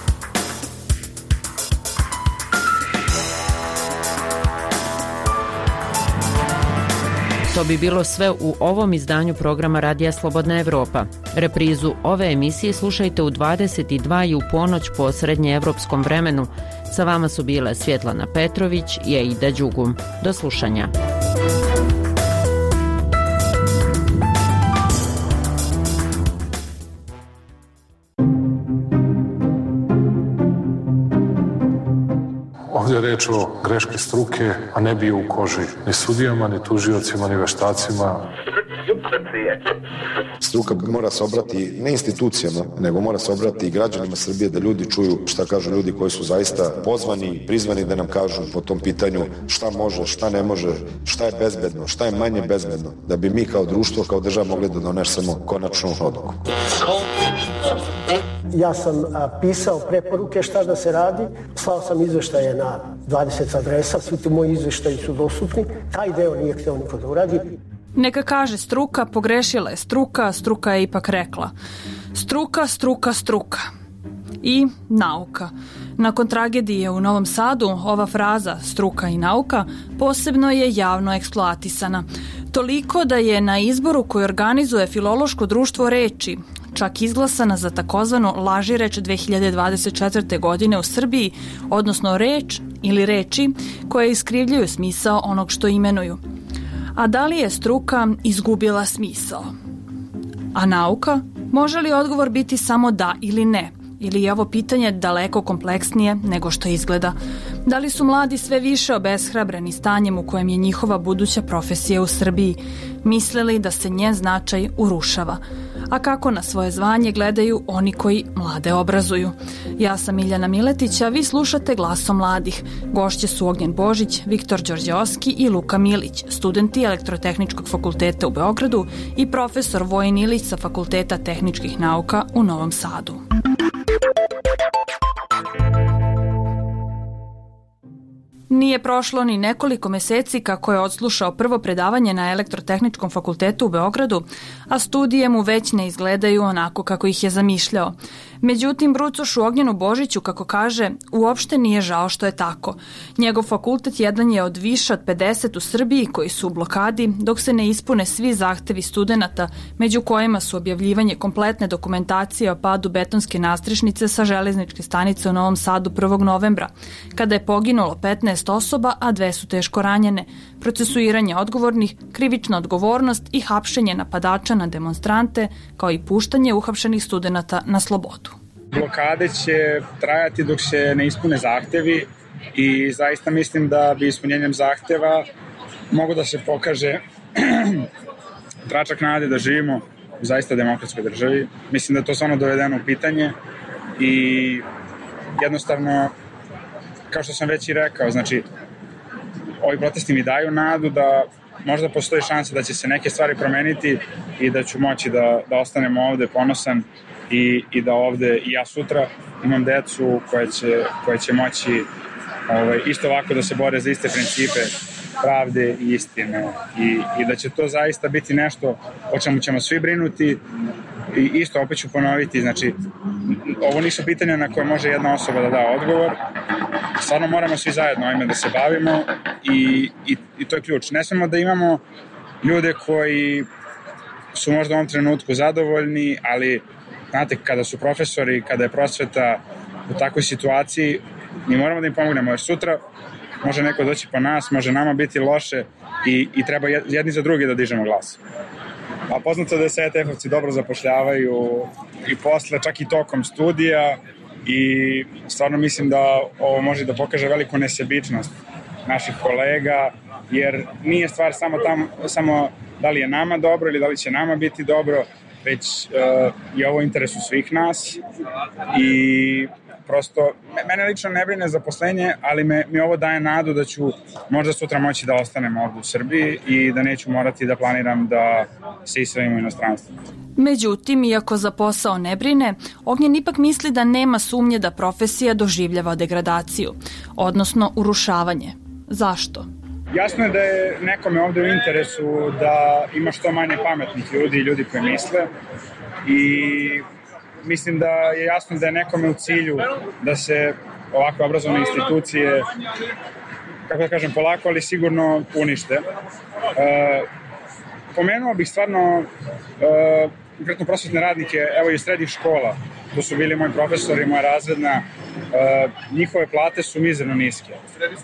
To bi bilo sve u ovom izdanju programa Radija Slobodna Evropa. Reprizu ove emisije slušajte u 22 i u ponoć po srednjeevropskom vremenu. Sa vama su bile Svjetlana Petrović i Aida Đugum. Do slušanja. Ovdje je reč o greški struke, a ne bio u koži ni sudijama, ni tužiocima, ni veštacima. Struka mora se obrati ne institucijama, nego mora se obrati i građanima Srbije, da ljudi čuju šta kažu ljudi koji su zaista pozvani, prizvani da nam kažu po tom pitanju šta može, šta ne može, šta je bezbedno, šta je manje bezbedno, da bi mi kao društvo, kao država mogli da donesemo konačnu odluku. Ja sam pisao preporuke šta da se radi, slao sam izveštaje na 20 adresa, svi ti moji izveštaji su dostupni, taj deo nije hteo niko da uradi. Neka kaže struka, pogrešila je struka, struka je ipak rekla. Struka, struka, struka. I nauka. Nakon tragedije u Novom Sadu, ova fraza struka i nauka posebno je javno eksploatisana. Toliko da je na izboru koji organizuje Filološko društvo reči čak izglasana za takozvanu lažireč 2024. godine u Srbiji, odnosno reč ili reči koje iskrivljuju smisao onog što imenuju. A da li je struka izgubila smisao? A nauka? Može li odgovor biti samo da ili ne? Ili je ovo pitanje daleko kompleksnije nego što izgleda? Da li su mladi sve više obeshrabreni stanjem u kojem je njihova buduća profesija u Srbiji, mislili da se njen značaj urušava? A kako na svoje zvanje gledaju oni koji mlade obrazuju? Ja sam Miljana Miletić, a vi slušate Glasom mladih. Gošće su Ognjen Božić, Viktor Đorđeovski i Luka Milić, studenti Elektrotehničkog fakulteta u Beogradu i profesor Vojin Ilić sa Fakulteta tehničkih nauka u Novom Sadu. Nije prošlo ni nekoliko meseci kako je odslušao prvo predavanje na Elektrotehničkom fakultetu u Beogradu, a studije mu već ne izgledaju onako kako ih je zamišljao. Međutim, brucošu Ognjenu Božiću, kako kaže, uopšte nije žao što je tako. Njegov fakultet jedan je od više od 50 u Srbiji koji su u blokadi, dok se ne ispune svi zahtevi studenata, među kojima su objavljivanje kompletne dokumentacije o padu betonske nastrešnice sa železničke stanice u Novom Sadu 1. novembra, kada je poginulo 15 osoba, a 2 su teško ranjene, procesuiranje odgovornih, krivična odgovornost i hapšenje napadača na demonstrante, kao i puštanje uhapšenih studenata na slobodu. Blokade će trajati dok se ne ispune zahtevi i zaista mislim da bi ispunjenjem zahteva mogu da se pokaže tračak nade da živimo u zaista demokratskoj državi. Mislim da je to stvarno dovedeno u pitanje i jednostavno, kao što sam već i rekao, znači ovi protesti mi daju nadu da možda postoji šansa da će se neke stvari promeniti i da ću moći da ostanem ovde ponosan i da ovde i ja sutra imam decu koje će moći isto ovako da se bore za iste principe pravde i istine i da će to zaista biti nešto o čemu ćemo svi brinuti i isto opet ću ponoviti, znači ovo nisu pitanja na koje može jedna osoba da da odgovor, stvarno moramo svi zajedno ovime da se bavimo i to je ključ. Ne smemo da imamo ljude koji su možda u ovom trenutku zadovoljni, ali znate, kada su profesori, kada je prosveta u takvoj situaciji, mi moramo da im pomognemo, jer sutra može neko doći po nas, može nama biti loše i treba jedni za drugi da dižemo glas. A poznato da se ETF-ovci dobro zapošljavaju i posle, čak i tokom studija i stvarno mislim da ovo može da pokaže veliku nesebičnost naših kolega, jer nije stvar samo da li je nama dobro ili da li će nama biti dobro, već je ovo u interesu svih nas i prosto, mene lično ne brine zaposlenje, ali mi ovo daje nadu da ću možda sutra moći da ostanem ovdje u Srbiji i da neću morati da planiram da se iselim u inostranstvo. Međutim, iako za posao ne brine, Ognjen ipak misli da nema sumnje da profesija doživljava degradaciju, odnosno urušavanje. Zašto? Jasno je da je nekome ovde u interesu da ima što manje pametnih ljudi i ljudi koji misle i mislim da je jasno da je nekome u cilju da se ovakve obrazovne institucije, kako da kažem, polako ali sigurno unište. pomenuo bih stvarno konkretno prosvetne radnike, evo iz srednjih škola, to su bili moji profesori, moja razredna, njihove plate su mizerno niske.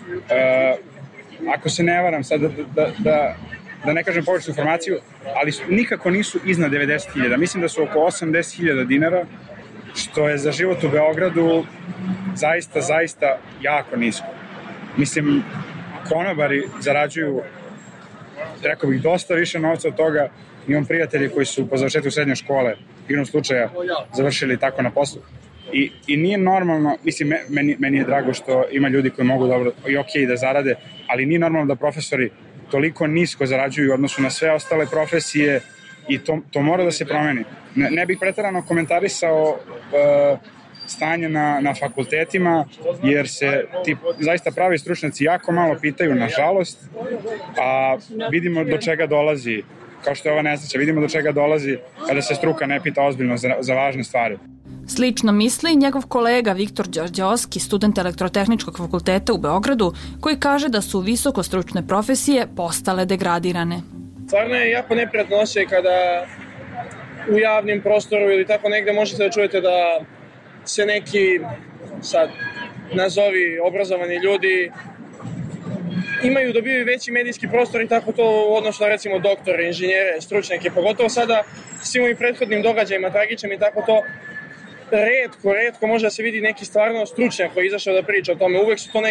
Ako se ne varam sad da ne kažem pogrešnu informaciju, ali nikako nisu iznad 90.000. Mislim da su oko 80.000 dinara, što je za život u Beogradu zaista jako nisko. Mislim, konobari zarađuju, rekao bih, dosta više novca od toga. Imam prijatelji koji su po završetku srednje škole, igrom slučaja, završili tako na poslu. I nije normalno, mislim, meni je drago što ima ljudi koji mogu dobro i okej da zarade, ali nije normalno da profesori toliko nisko zarađuju u odnosu na sve ostale profesije i to mora da se promeni. Ne bih preterano komentarisao stanje na fakultetima, jer se ti zaista pravi stručnjaci jako malo pitaju, nažalost, a vidimo do čega dolazi, kao što je ova nesreća, vidimo do čega dolazi kada se struka ne pita ozbiljno za važne stvari. Slično misli njegov kolega Viktor Đorđeovski, student Elektrotehničkog fakulteta u Beogradu, koji kaže da su visokostručne profesije postale degradirane. Stvarno je jako neprijatno osjećaj kada u javnim prostoru ili tako negde možete da čujete da se neki, sad nazovi obrazovani ljudi, dobiju veći medijski prostor i tako to u odnosu na recimo doktore, inženjere, stručnjake, pogotovo sada svim ovim prethodnim događajima, tragičnim i tako to, retko može da se vidi neki stvarno stručnjak koji je izašao da priča o tome. Uvek su to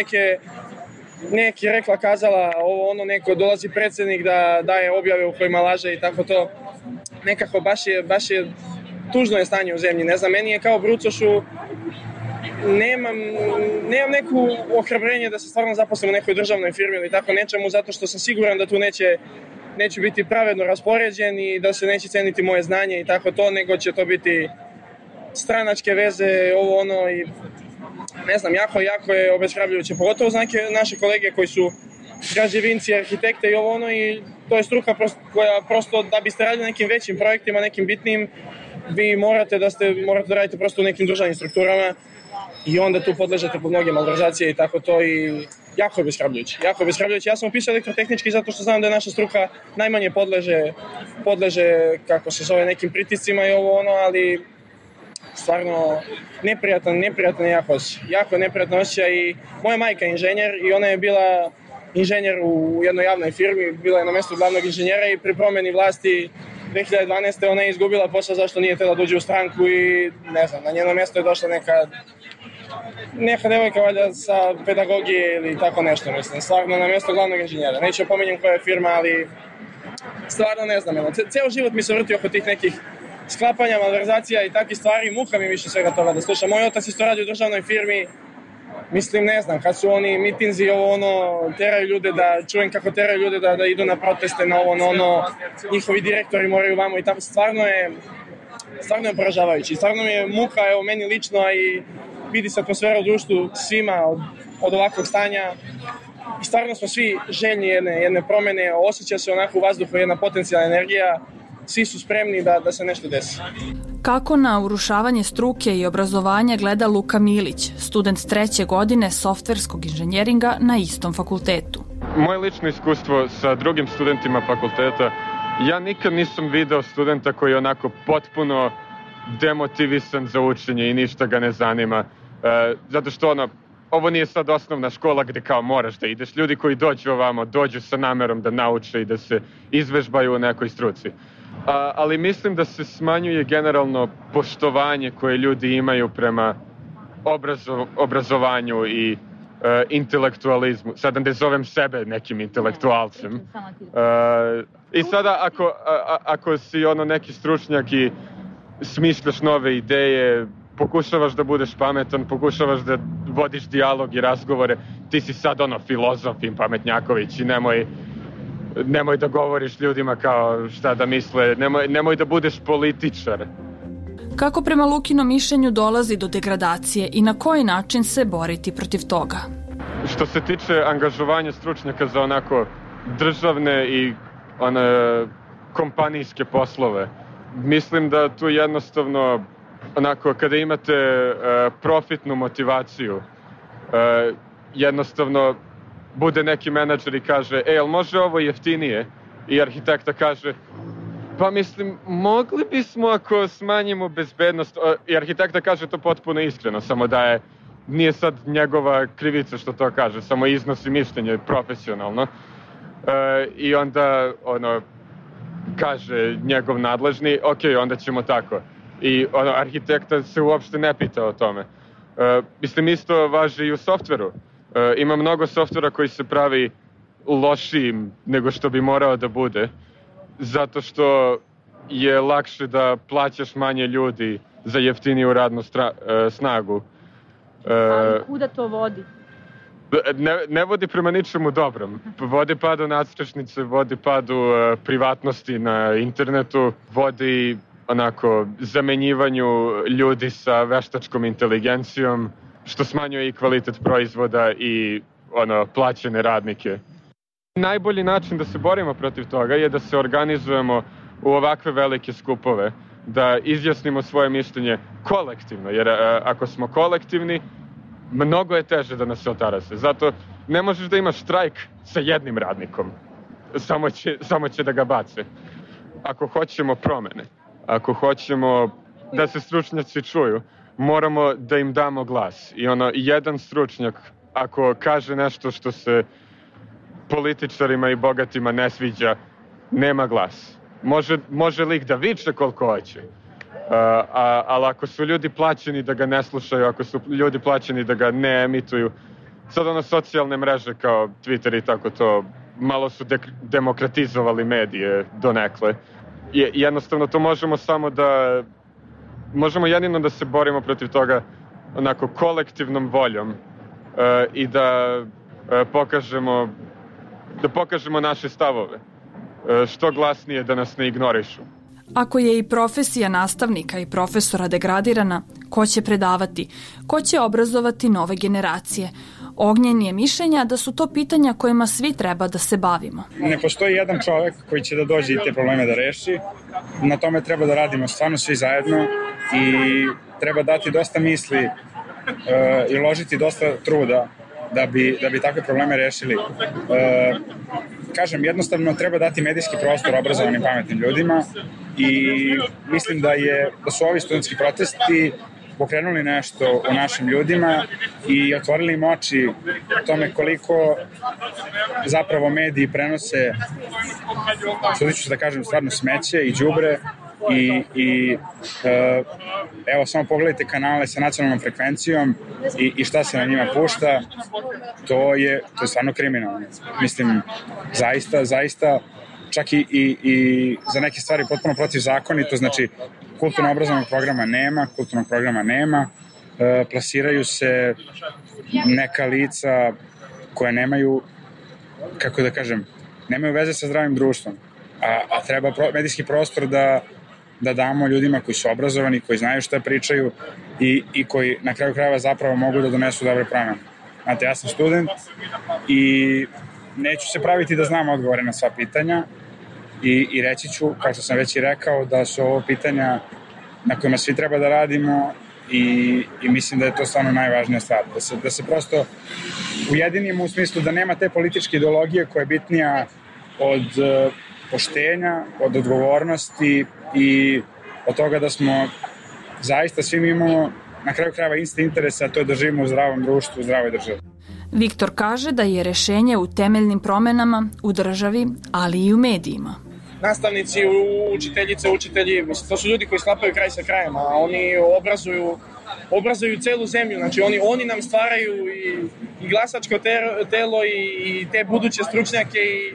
neki rekla, kazala, neko dolazi predsjednik da daje objave u kojima laže i tako to. Nekako baš je tužno je stanje u zemlji. Ne znam, meni je kao brucošu, nemam neku ohrabrenje da se stvarno zaposlim u nekoj državnoj firmi ili tako nečemu, zato što sam siguran da tu neću biti pravedno raspoređen i da se neće ceniti moje znanje i tako to, nego će to biti stranačke veze, i ne znam, jako je obeshrabrujuće, pogotovo za neke naše kolege koji su građevinci, arhitekte i i to je struka koja prosto, da biste radili nekim većim projektima, nekim bitnim, vi morate da radite prosto u nekim državnim strukturama i onda tu podležete pod mnoge malverzacije i tako to i jako je obeshrabrujuće. Ja sam upisao elektrotehnički zato što znam da je naša struka najmanje podleže kako se zove, nekim pritiscima i ali stvarno neprijatan je jako neprijatan osjećaj i moja majka je inženjer i ona je bila inženjer u jednoj javnoj firmi, bila je na mjestu glavnog inženjera i pri promjeni vlasti 2012. ona je izgubila posao zašto nije htjela da uđe u stranku i ne znam, na njeno mjesto je došla neka devojka valjda sa pedagogije ili tako nešto, mislim, stvarno na mjesto glavnog inženjera. Neću opominjem koja je firma, ali stvarno ne znam, ceo život mi se vrti oko tih nekih sklapanja, malverzacija i takvih stvari, muka mi više svega toga da slušam. Moj otac isto radi u državnoj firmi, mislim, ne znam, kad su oni mitinzi, teraju ljude čujem kako teraju ljude da idu na proteste, na njihovi direktori moraju vamo i tako, stvarno je poražavajući. Stvarno mi je muka, meni lično, a i vidi se atmosfera u društvu svima od ovakvog stanja. I stvarno smo svi željni jedne promjene, osjeća se onako u vazduhu jedna potencijalna energija, svi su spremni da se nešto desi. Kako na urušavanje struke i obrazovanja gleda Luka Milić, student 3. godine softverskog inženjeringa na istom fakultetu? Moje lično iskustvo sa drugim studentima fakulteta, ja nikad nisam video studenta koji je onako potpuno demotivisan za učenje i ništa ga ne zanima. Zato što ovo nije sad osnovna škola gdje kao moraš da ideš. Ljudi koji dođu ovamo, dođu sa namerom da nauče i da se izvežbaju u nekoj struci. Ali mislim da se smanjuje generalno poštovanje koje ljudi imaju prema obrazovanju i intelektualizmu. Sada ne zovem sebe nekim intelektualcem. I sada ako si neki stručnjak i smišljaš nove ideje, pokušavaš da budeš pametan, pokušavaš da vodiš dijalog i razgovore, ti si sad filozof i pametnjaković i nemoj da govoriš ljudima kao šta da misle, nemoj da budeš političar. Kako prema Lukinom mišljenju dolazi do degradacije i na koji način se boriti protiv toga? Što se tiče angažovanja stručnjaka za onako državne i kompanijske poslove, mislim da tu jednostavno kada imate profitnu motivaciju, jednostavno bude neki menadžer i kaže, jel može ovo jeftinije? I arhitekta kaže, pa mislim, mogli bismo ako smanjimo bezbednost, i arhitekta kaže to potpuno iskreno, samo da nije sad njegova krivica što to kaže, samo iznosi mišljenje profesionalno. I onda kaže njegov nadležni, ok, onda ćemo tako. I arhitekta se uopšte ne pita o tome. Mislim, isto važi i u softveru. Ima mnogo softvera koji se pravi lošijim nego što bi morao da bude, zato što je lakše da plaćaš manje ljudi za jeftiniju radnu snagu. Ali kuda to vodi? Ne vodi prema ničemu dobrom. Vodi padu nadstrešnice, vodi padu privatnosti na internetu, vodi zamenjivanju ljudi sa veštačkom inteligencijom, što smanjuje i kvalitet proizvoda i plaćene radnike. Najbolji način da se borimo protiv toga je da se organizujemo u ovakve velike skupove, da izjasnimo svoje mišljenje kolektivno, jer ako smo kolektivni, mnogo je teže da nas se otarase. Zato ne možeš da imaš štrajk sa jednim radnikom, samo će da ga bace. Ako hoćemo promene, ako hoćemo da se stručnjaci čuju, moramo da im damo glas. I jedan stručnjak, ako kaže nešto što se političarima i bogatima ne sviđa, nema glas. Može lik da viče koliko hoće, ali ako su ljudi plaćeni da ga ne slušaju, ako su ljudi plaćeni da ga ne emituju, sad socijalne mreže kao Twitter i tako to, malo su demokratizovali medije donekle. Jednostavno to možemo jedino da se borimo protiv toga kolektivnom voljom i da pokažemo naše stavove, što glasnije da nas ne ignorišu. Ako je i profesija nastavnika i profesora degradirana, ko će predavati, ko će obrazovati nove generacije? Ognjen je mišljenja da su to pitanja kojima svi treba da se bavimo. Ne postoji jedan čovek koji će da dođe i te probleme da reši. Na tome treba da radimo stvarno svi zajedno i treba dati dosta misli i uložiti dosta truda da bi takve probleme rešili. Kažem, jednostavno treba dati medijski prostor obrazovanim pametnim ljudima i mislim da su ovi studentski protesti pokrenuli nešto u našim ljudima i otvorili im oči tome koliko zapravo mediji prenose, sudit ću se da kažem, stvarno smeće i đubre i evo samo pogledajte kanale sa nacionalnom frekvencijom i šta se na njima pušta, to je stvarno kriminalno. Mislim, zaista čak i za neke stvari potpuno protivzakonito, znači kulturno-obrazovnog programa nema, plasiraju se neka lica koja nemaju, kako da kažem, nemaju veze sa zdravim društvom, a treba medijski prostor da damo ljudima koji su obrazovani, koji znaju šta pričaju i koji na kraju krajeva zapravo mogu da donesu dobre promene. Znate, ja sam student i neću se praviti da znam odgovore na sva pitanja i reći ću, kao što sam već i rekao, da su ovo pitanja na kojima svi treba da radimo i mislim da je to stvarno najvažnija stvar. Da se prosto ujedinimo u smislu da nema te političke ideologije koja je bitnija od poštenja, od odgovornosti i od toga da smo zaista svi imamo na kraju krajeva iste interese, a to je da živimo u zdravom društvu, u zdravoj državi. Viktor kaže da je rešenje u temeljnim promenama u državi, ali i u medijima. Nastavnici, učiteljice, učitelji, mislim, to su ljudi koji sklapaju kraj sa krajem, a oni obrazuju celu zemlju, znači oni nam stvaraju i glasačko telo i te buduće stručnjake i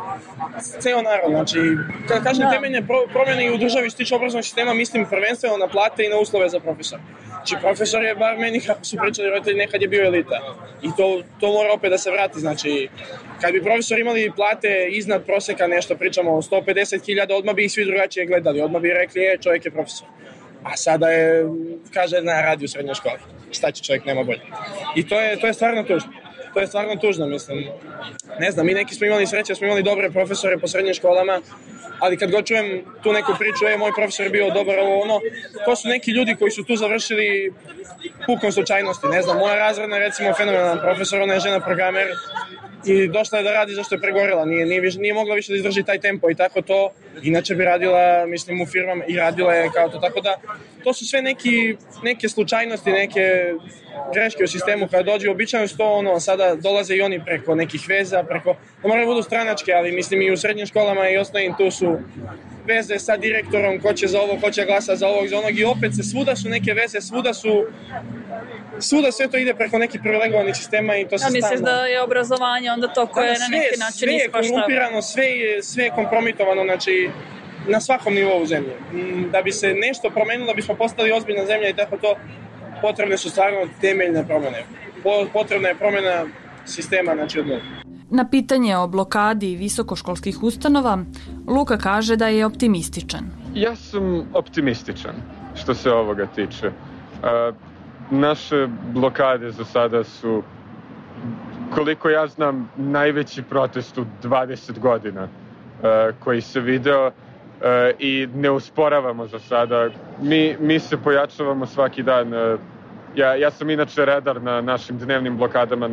ceo narod, znači kada kažem temeljne promjene i u državi što tiče obrazovnog sistema, mislim prvenstveno na plate i na uslove za profesora. Znači profesor je, bar meni kako su pričali roditelji, nekad je bio elita i to mora opet da se vrati, znači kad bi profesori imali plate iznad proseka, nešto pričamo o 150.000, odmah bi ih svi drugačije gledali, odmah bi rekli čovjek je profesor. A sada kaže, radi u srednjoj školi. Šta će čovjek, nema bolje. I to je stvarno tužno. To je stvarno tužno, mislim. Ne znam, mi neki smo imali sreće, smo imali dobre profesore po srednjim školama, ali kad god čujem tu neku priču, moj profesor je bio dobar, to su neki ljudi koji su tu završili pukom slučajnosti. Ne znam, moja razredna, recimo, fenomenalan profesor, ona je žena programer, i došla je da radi zašto je pregorela, nije mogla više da izdrži taj tempo i tako to, inače bi radila, mislim, u firmama i radila je kao to, tako da to su sve neke slučajnosti, neke greške u sistemu kada dođe, običajno su to sada dolaze i oni preko nekih veza, da moraju budu stranačke, ali mislim i u srednjim školama i osnovnim tu su veze sa direktorom, ko će za ovo, ko će glasa za ovog, za onog i opet svuda su neke veze, svuda sve to ide preko nekih privilegovanih sistema i to se stalno... Misliš da je obrazovanje onda to koje na neki način ispašta? Sve je korumpirano, sve je kompromitovano, znači na svakom nivou zemlje. Da bi se nešto promenilo, da bismo postali ozbiljna zemlja i tako to, potrebne su stvarno temeljne promjene. Potrebna je promjena sistema, znači od njega. Na pitanje o blokadi visokoškolskih ustanova, Luka kaže da je optimističan. Ja sam optimističan što se ovoga tiče. Naše blokade za sada su, koliko ja znam, najveći protest u 20 godina koji se video i ne usporavamo za sada. Mi se pojačavamo svaki dan. Ja sam inače redar na našim dnevnim blokadama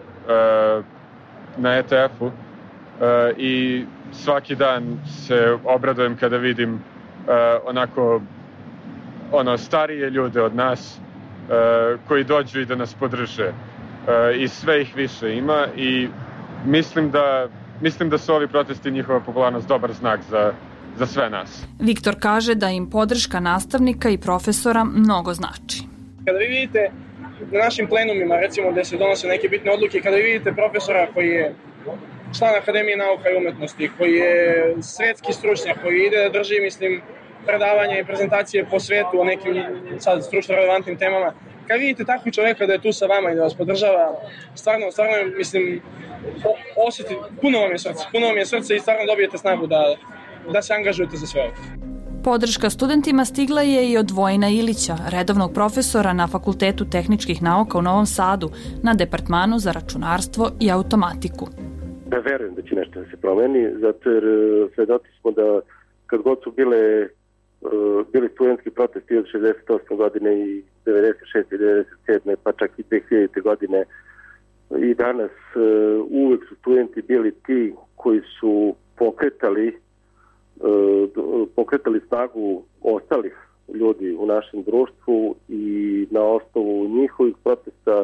na ETF-u i svaki dan se obradujem kada vidim starije ljude od nas koji dođu i da nas podrže i sve ih više ima i mislim da su ovi protesti i njihova popularnost dobar znak za sve nas. Viktor kaže da im podrška nastavnika i profesora mnogo znači. Kada vi vidite na našim plenumima, recimo gde se donose neke bitne odluke, kada vi vidite profesora koji je član Akademije nauka i umetnosti, koji je svetski stručnjak, koji ide da drži, mislim, predavanja i prezentacije po svetu o nekim sad stručno relevantnim temama, kad vidite takvog čovjeka da je tu sa vama i da vas podržava, stvarno, mislim, osjeti, puno vam je srce i stvarno dobijete snagu da se angažujete za sve ovo. Podrška studentima stigla je i od Vojina Ilića, redovnog profesora na Fakultetu tehničkih nauka u Novom Sadu, na Departmanu za računarstvo i automatiku. Da verujem da će nešto da se promeni, zato jer svedoci smo da kad god su bili studentski protesti od 68. godine i 96. i 97. pa čak i 2000. godine i danas uvek su studenti bili ti koji su pokretali snagu ostalih ljudi u našem društvu i na osnovu njihovih protesta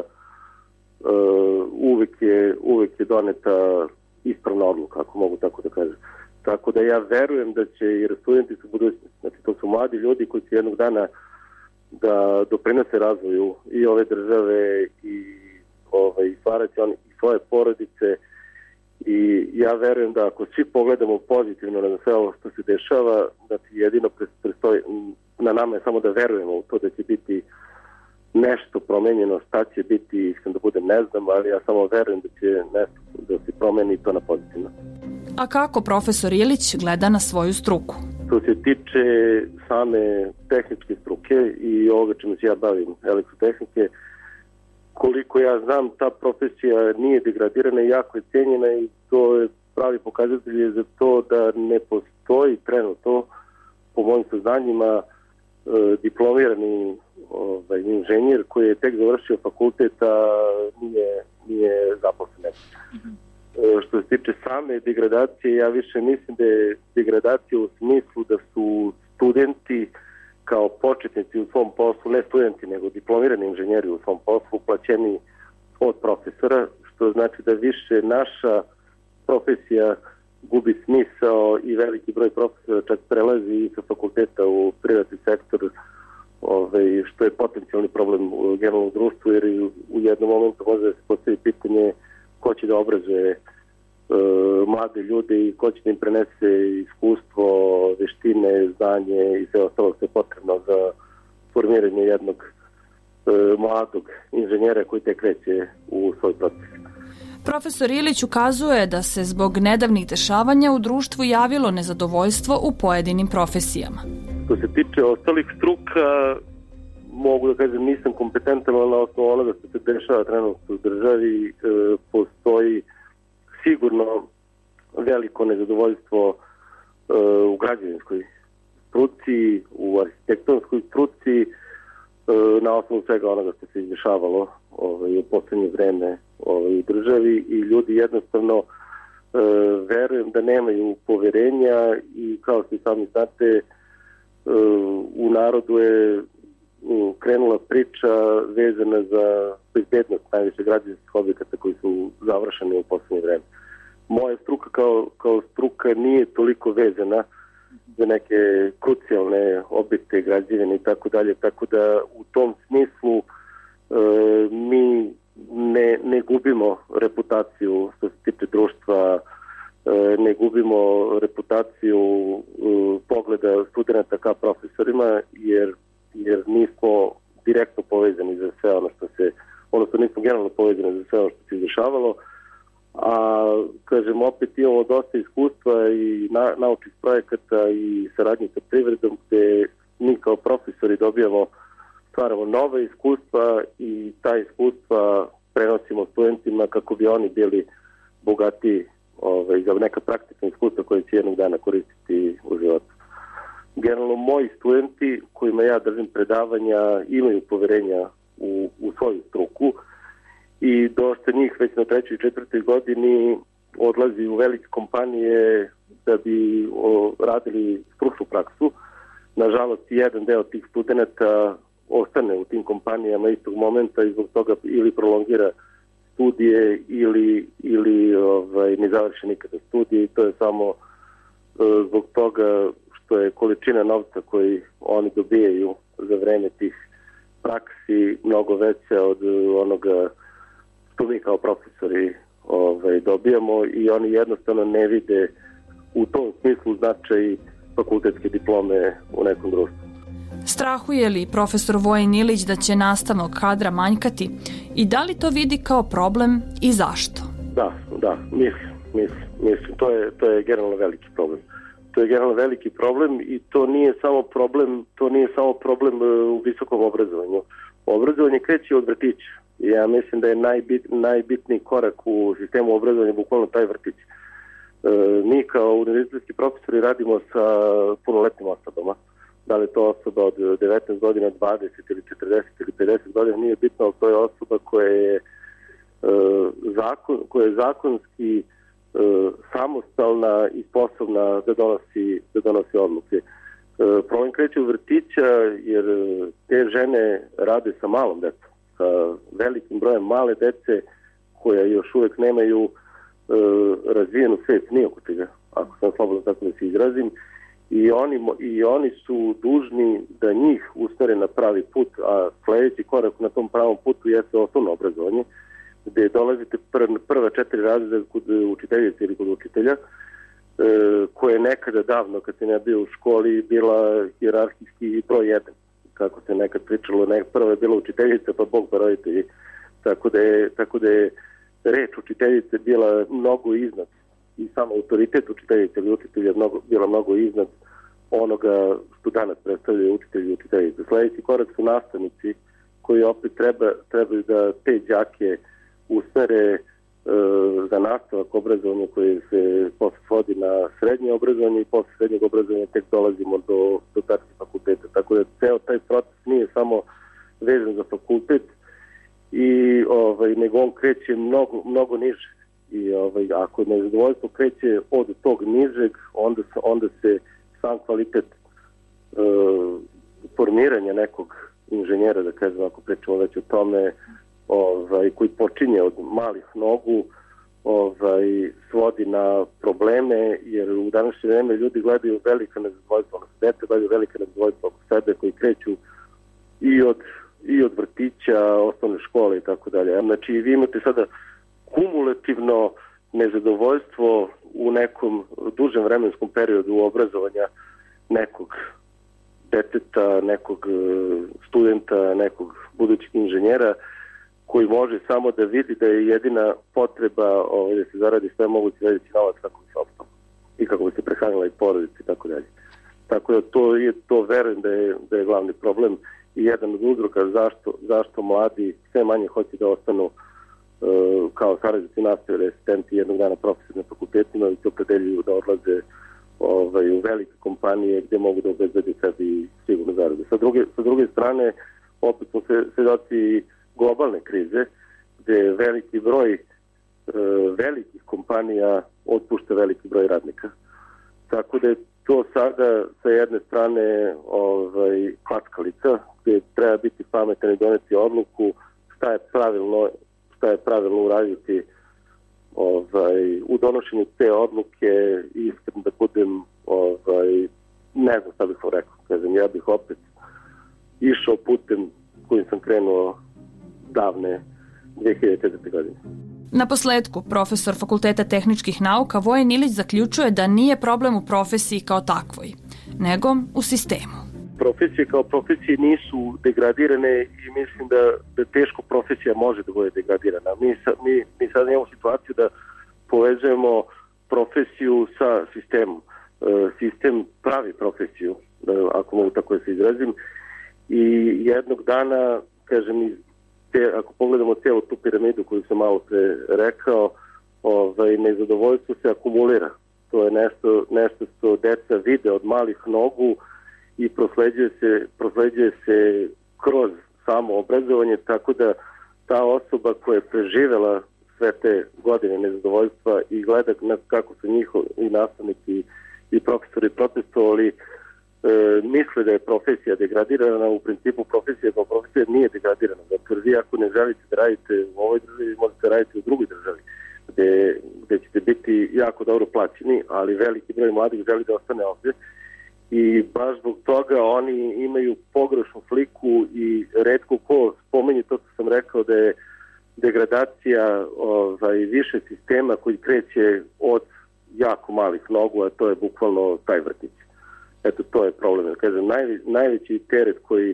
uvek je doneta ispravna odluka, ako mogu tako da kažem. Tako da ja verujem da će jer studenti su budućnosti, znači to su mladi ljudi koji će jednog dana da doprinose razvoju i ove države i stvarati oni i svoje porodice. I ja verujem da ako svi pogledamo pozitivno na sve ovo što se dešava, da ti jedino prestoji, na nama je samo da verujemo u to da će biti nešto promenjeno, šta će biti, iskreno da budem ne znam, ali ja samo verujem da će nešto da se promeni to na pozitivno. A kako profesor Ilić gleda na svoju struku? Što se tiče same tehničke struke i ovoga čemu se ja bavim, elektrotehnike, koliko ja znam, ta profesija nije degradirana i jako je cijenjena i to je pravi pokazatelj za to da ne postoji trenutno, po mojim saznanjima, diplomirani inženjer koji je tek završio fakulteta nije zaposlen. Što se tiče same degradacije, ja više mislim da je degradacija u smislu da su studenti kao početnici u svom poslu, ne studenti, nego diplomirani inženjeri u svom poslu, plaćeni od profesora, što znači da više naša profesija gubi smisao i veliki broj profesora čak prelazi sa fakulteta u privatni sektor, što je potencijalni problem u generalnom društvu, jer u jednom momentu može da se postavi pitanje ko će da obrazuje mlade ljude i ko će da im prenese iskustvo, veštine, znanje i sve ostalo što je potrebno za formiranje jednog mladog inženjera koji tek kreće u svoj proces. Profesor Ilić ukazuje da se zbog nedavnih dešavanja u društvu javilo nezadovoljstvo u pojedinim profesijama. Što se tiče ostalih struka, mogu da kažem nisam kompetentan, ali na osnovu onoga što se dešava trenutno u državi postoji sigurno veliko nezadovoljstvo u građevinskoj struci, u arhitektonskoj struci, na osnovu svega onoga što se izdešavalo u poslednje vreme u državi i ljudi jednostavno verujem da nemaju poverenja i kao što sami znate u narodu je krenula priča vezana za bezbednost najviše građevinskih objekata koji su završeni u poslednje vreme. Moja struka kao struka nije toliko vezana za neke krucijalne objekte, građevine i tako dalje, tako da u tom smislu mi ne gubimo reputaciju što se tiče društva, ne gubimo reputaciju pogleda studenta ka profesorima, jer nismo direktno povezani za sve ono što se, odnosno nismo generalno povezani za sve ono što se izdešavalo, a kažem opet imamo dosta iskustva i naučnih projekata i saradnje sa privredom gde mi kao profesori stvaramo nove iskustva i ta iskustva prenosimo studentima kako bi oni bili bogatiji za neka praktična iskustva koje će jednog dana koristiti u životu. Generalno moji studenti kojima ja držim predavanja imaju poverenja u svoju struku i dosta njih već na 3. i 4. godini odlazi u velike kompanije da bi radili stručnu praksu. Nažalost, jedan deo tih studenta ostane u tim kompanijama istog momenta i zbog toga ili prolongira studije ili ne završi nikada studije i to je samo zbog toga što je količina novca koji oni dobijaju za vreme tih praksi mnogo veća od onoga što mi kao profesori dobijamo i oni jednostavno ne vide u tom smislu značaj fakultetske diplome u nekom društvu. Strahuje li profesor Vojin Ilić da će nastavnog kadra manjkati i da li to vidi kao problem i zašto? Da, mislim. To je generalno veliki problem. To je generalno veliki problem i to nije samo problem u visokom obrazovanju. Obrazovanje kreće od vrtića. Ja mislim da je najbitniji korak u sistemu obrazovanja bukvalno taj vrtić. Mi kao univerzitetski profesori radimo sa punoletnim osobama. Da li je to osoba od 19 godina, 20 ili 40 ili 50 godina, nije bitno, ali to je osoba koja je zakonski samostalna i sposobna da donosi odluke. Problem kreće u vrtića jer te žene rade sa malom decom, sa velikim brojem male dece koja još uvek nemaju razvijenu svest ni oko čega, ako sam slobodno tako da se izrazim, i oni su dužni da njih usmere na pravi put, a sledeći korak na tom pravom putu jeste osnovno obrazovanje, gde dolazite prva 4 razreda kod učiteljice ili kod učitelja, koja je nekada davno, kad se ne bio u školi, bila hijerarhijski broj 1. Kako se nekad pričalo, prva je bila učiteljica, pa Bog pa roditelji. Tako da je reč učiteljice bila mnogo iznad i samo autoritet učiteljice ili učitelja bila mnogo iznad onoga što danas predstavljaju učitelji i učiteljice. Sledeći korak su nastavnici koji opet trebaju da te đake usmere za nastavak obrazovanja koje se posle svodi na srednje obrazovanje i posle srednjeg obrazovanja tek dolazimo do tačke fakulteta. Tako da ceo taj proces nije samo vezan za fakultet nego on kreće mnogo niže. I ako nezadovoljstvo kreće od tog nižeg, onda se sam kvalitet formiranja nekog inženjera, da kažem, ako pričamo već o tome, koji počinje od malih nogu, svodi na probleme, jer u današnje vreme ljudi gledaju velika nezadovoljstva, dete gledaju velika nezadovoljstva oko sebe koji kreću i od vrtića, osnovne škole i tako dalje. Znači, vi imate sada kumulativno nezadovoljstvo u nekom dužem vremenskom periodu obrazovanja nekog deteta, nekog studenta, nekog budućeg inženjera koji može samo da vidi da je jedina potreba da se zaradi sve moguće veći novac kako bi se opstao i kako bi se prehranila i porodica i tako dalje. Tako da to verujem da je glavni problem i jedan od uzroka zašto mladi sve manje hoće da ostanu kao saradnici nastave, asistenti, jednog dana profesori na fakultetima i to opredeljuju da odlaze u velike kompanije gde mogu da obezbede sebi sigurno zarade. Sa druge strane, opet smo svedoci globalne krize, gde veliki broj velikih kompanija otpušta veliki broj radnika. Tako da je to sada sa jedne strane klackalica, gde treba biti pametan i doneti odluku šta je pravilno uraditi u donošenju te odluke. Iskreno da budem, ne znam šta bih vam rekao. Kažem, ja bih opet išao putem kojim sam krenuo davne 2004. godine. Na posledku, profesor Fakulteta tehničkih nauka Vojen Ilić zaključuje da nije problem u profesiji kao takvoj, nego u sistemu. Profesije kao profesije nisu degradirane i mislim da teško profesija može da bude degradirana. Mi sad imamo situaciju da povezujemo profesiju sa sistemom. Sistem pravi profesiju, ako mogu tako da se izrazim, i jednog dana, kažem, ako pogledamo cijelu tu piramidu koju sam malo pre rekao, nezadovoljstvo se akumulira. To je nešto što deca vide od malih nogu i prosleđuje se kroz samo obrazovanje, tako da ta osoba koja je preživela sve te godine nezadovoljstva i gleda kako su njihovi nastavnici i profesori protestovali, misle da je profesija degradirana. U principu profesija kao profesija nije degradirana. Dakle, vi ako ne želite da radite u ovoj državi, možete raditi u drugoj državi, gde ćete biti jako dobro plaćeni, ali veliki broj mladih želi da ostane ovdje. I baš zbog toga oni imaju pogrešnu sliku i retko ko spomenje to što sam rekao da je degradacija više sistema koji kreće od jako malih nogu, a to je bukvalno taj vrtić. Eto, to je problem. Kažem, najveći teret koji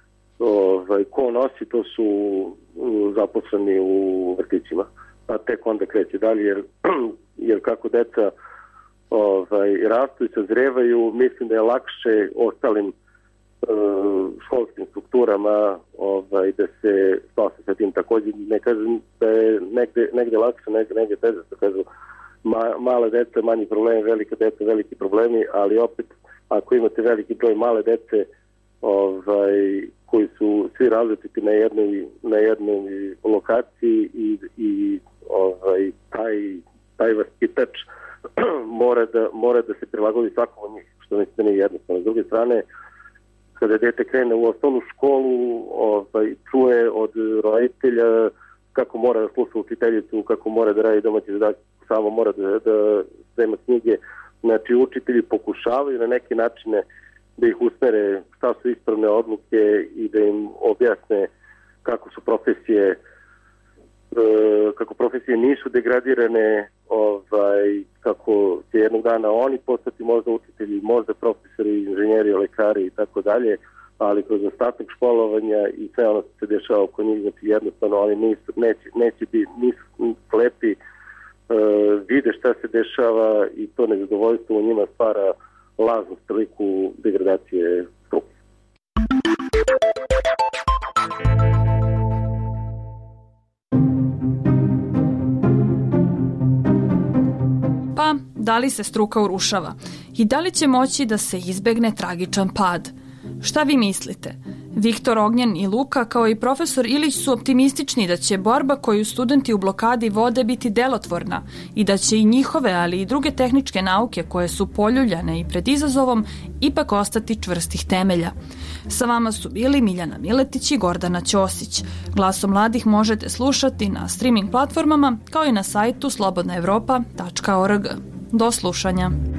ko nosi, to su zaposleni u vrtićima, a tek onda kreće dalje, jer kako deca rastu i sazrevaju, mislim da je lakše ostalim školskim strukturama da se spase sa tim. Također ne kažem da je negde lakše, negde teže, što kažu male dece, manji problemi, velike dece, veliki problemi, ali opet ako imate veliki broj male dece koji su svi različiti na jednoj lokaciji i taj vaspitač mora da se prilagodi svakom od njih, što mislim da nije jednostavno. S druge strane, kada dete krene u osnovnu školu, čuje od roditelja kako mora da sluša učiteljicu, kako mora da radi domaći zadatak, samo mora da sprema knjige. Znači, učitelji pokušavaju na neke načine da ih usmere šta su ispravne odluke i da im objasne kako profesije nisu degradirane, kako će jednog dana oni postati možda učitelji, možda profesori, inženjeri, lekari i tako dalje, ali kroz ostatak školovanja i sve ono što se dešava oko njih, znači jednostavno oni nisu slepi, vide šta se dešava i to nezadovoljstvo u njima stvara lažnu sliku degradacije struke. Pa, da li se struka urušava? I da li će moći da se izbegne tragičan pad? Šta vi mislite? Viktor Ognjen i Luka, kao i profesor Ilić, su optimistični da će borba koju studenti u blokadi vode biti delotvorna i da će i njihove, ali i druge tehničke nauke koje su poljuljane i pred izazovom ipak ostati čvrstih temelja. Sa vama su bili Miljana Miletić i Gordana Ćosić. Glasom mladih možete slušati na streaming platformama kao i na sajtu slobodnaevropa.org. Do slušanja.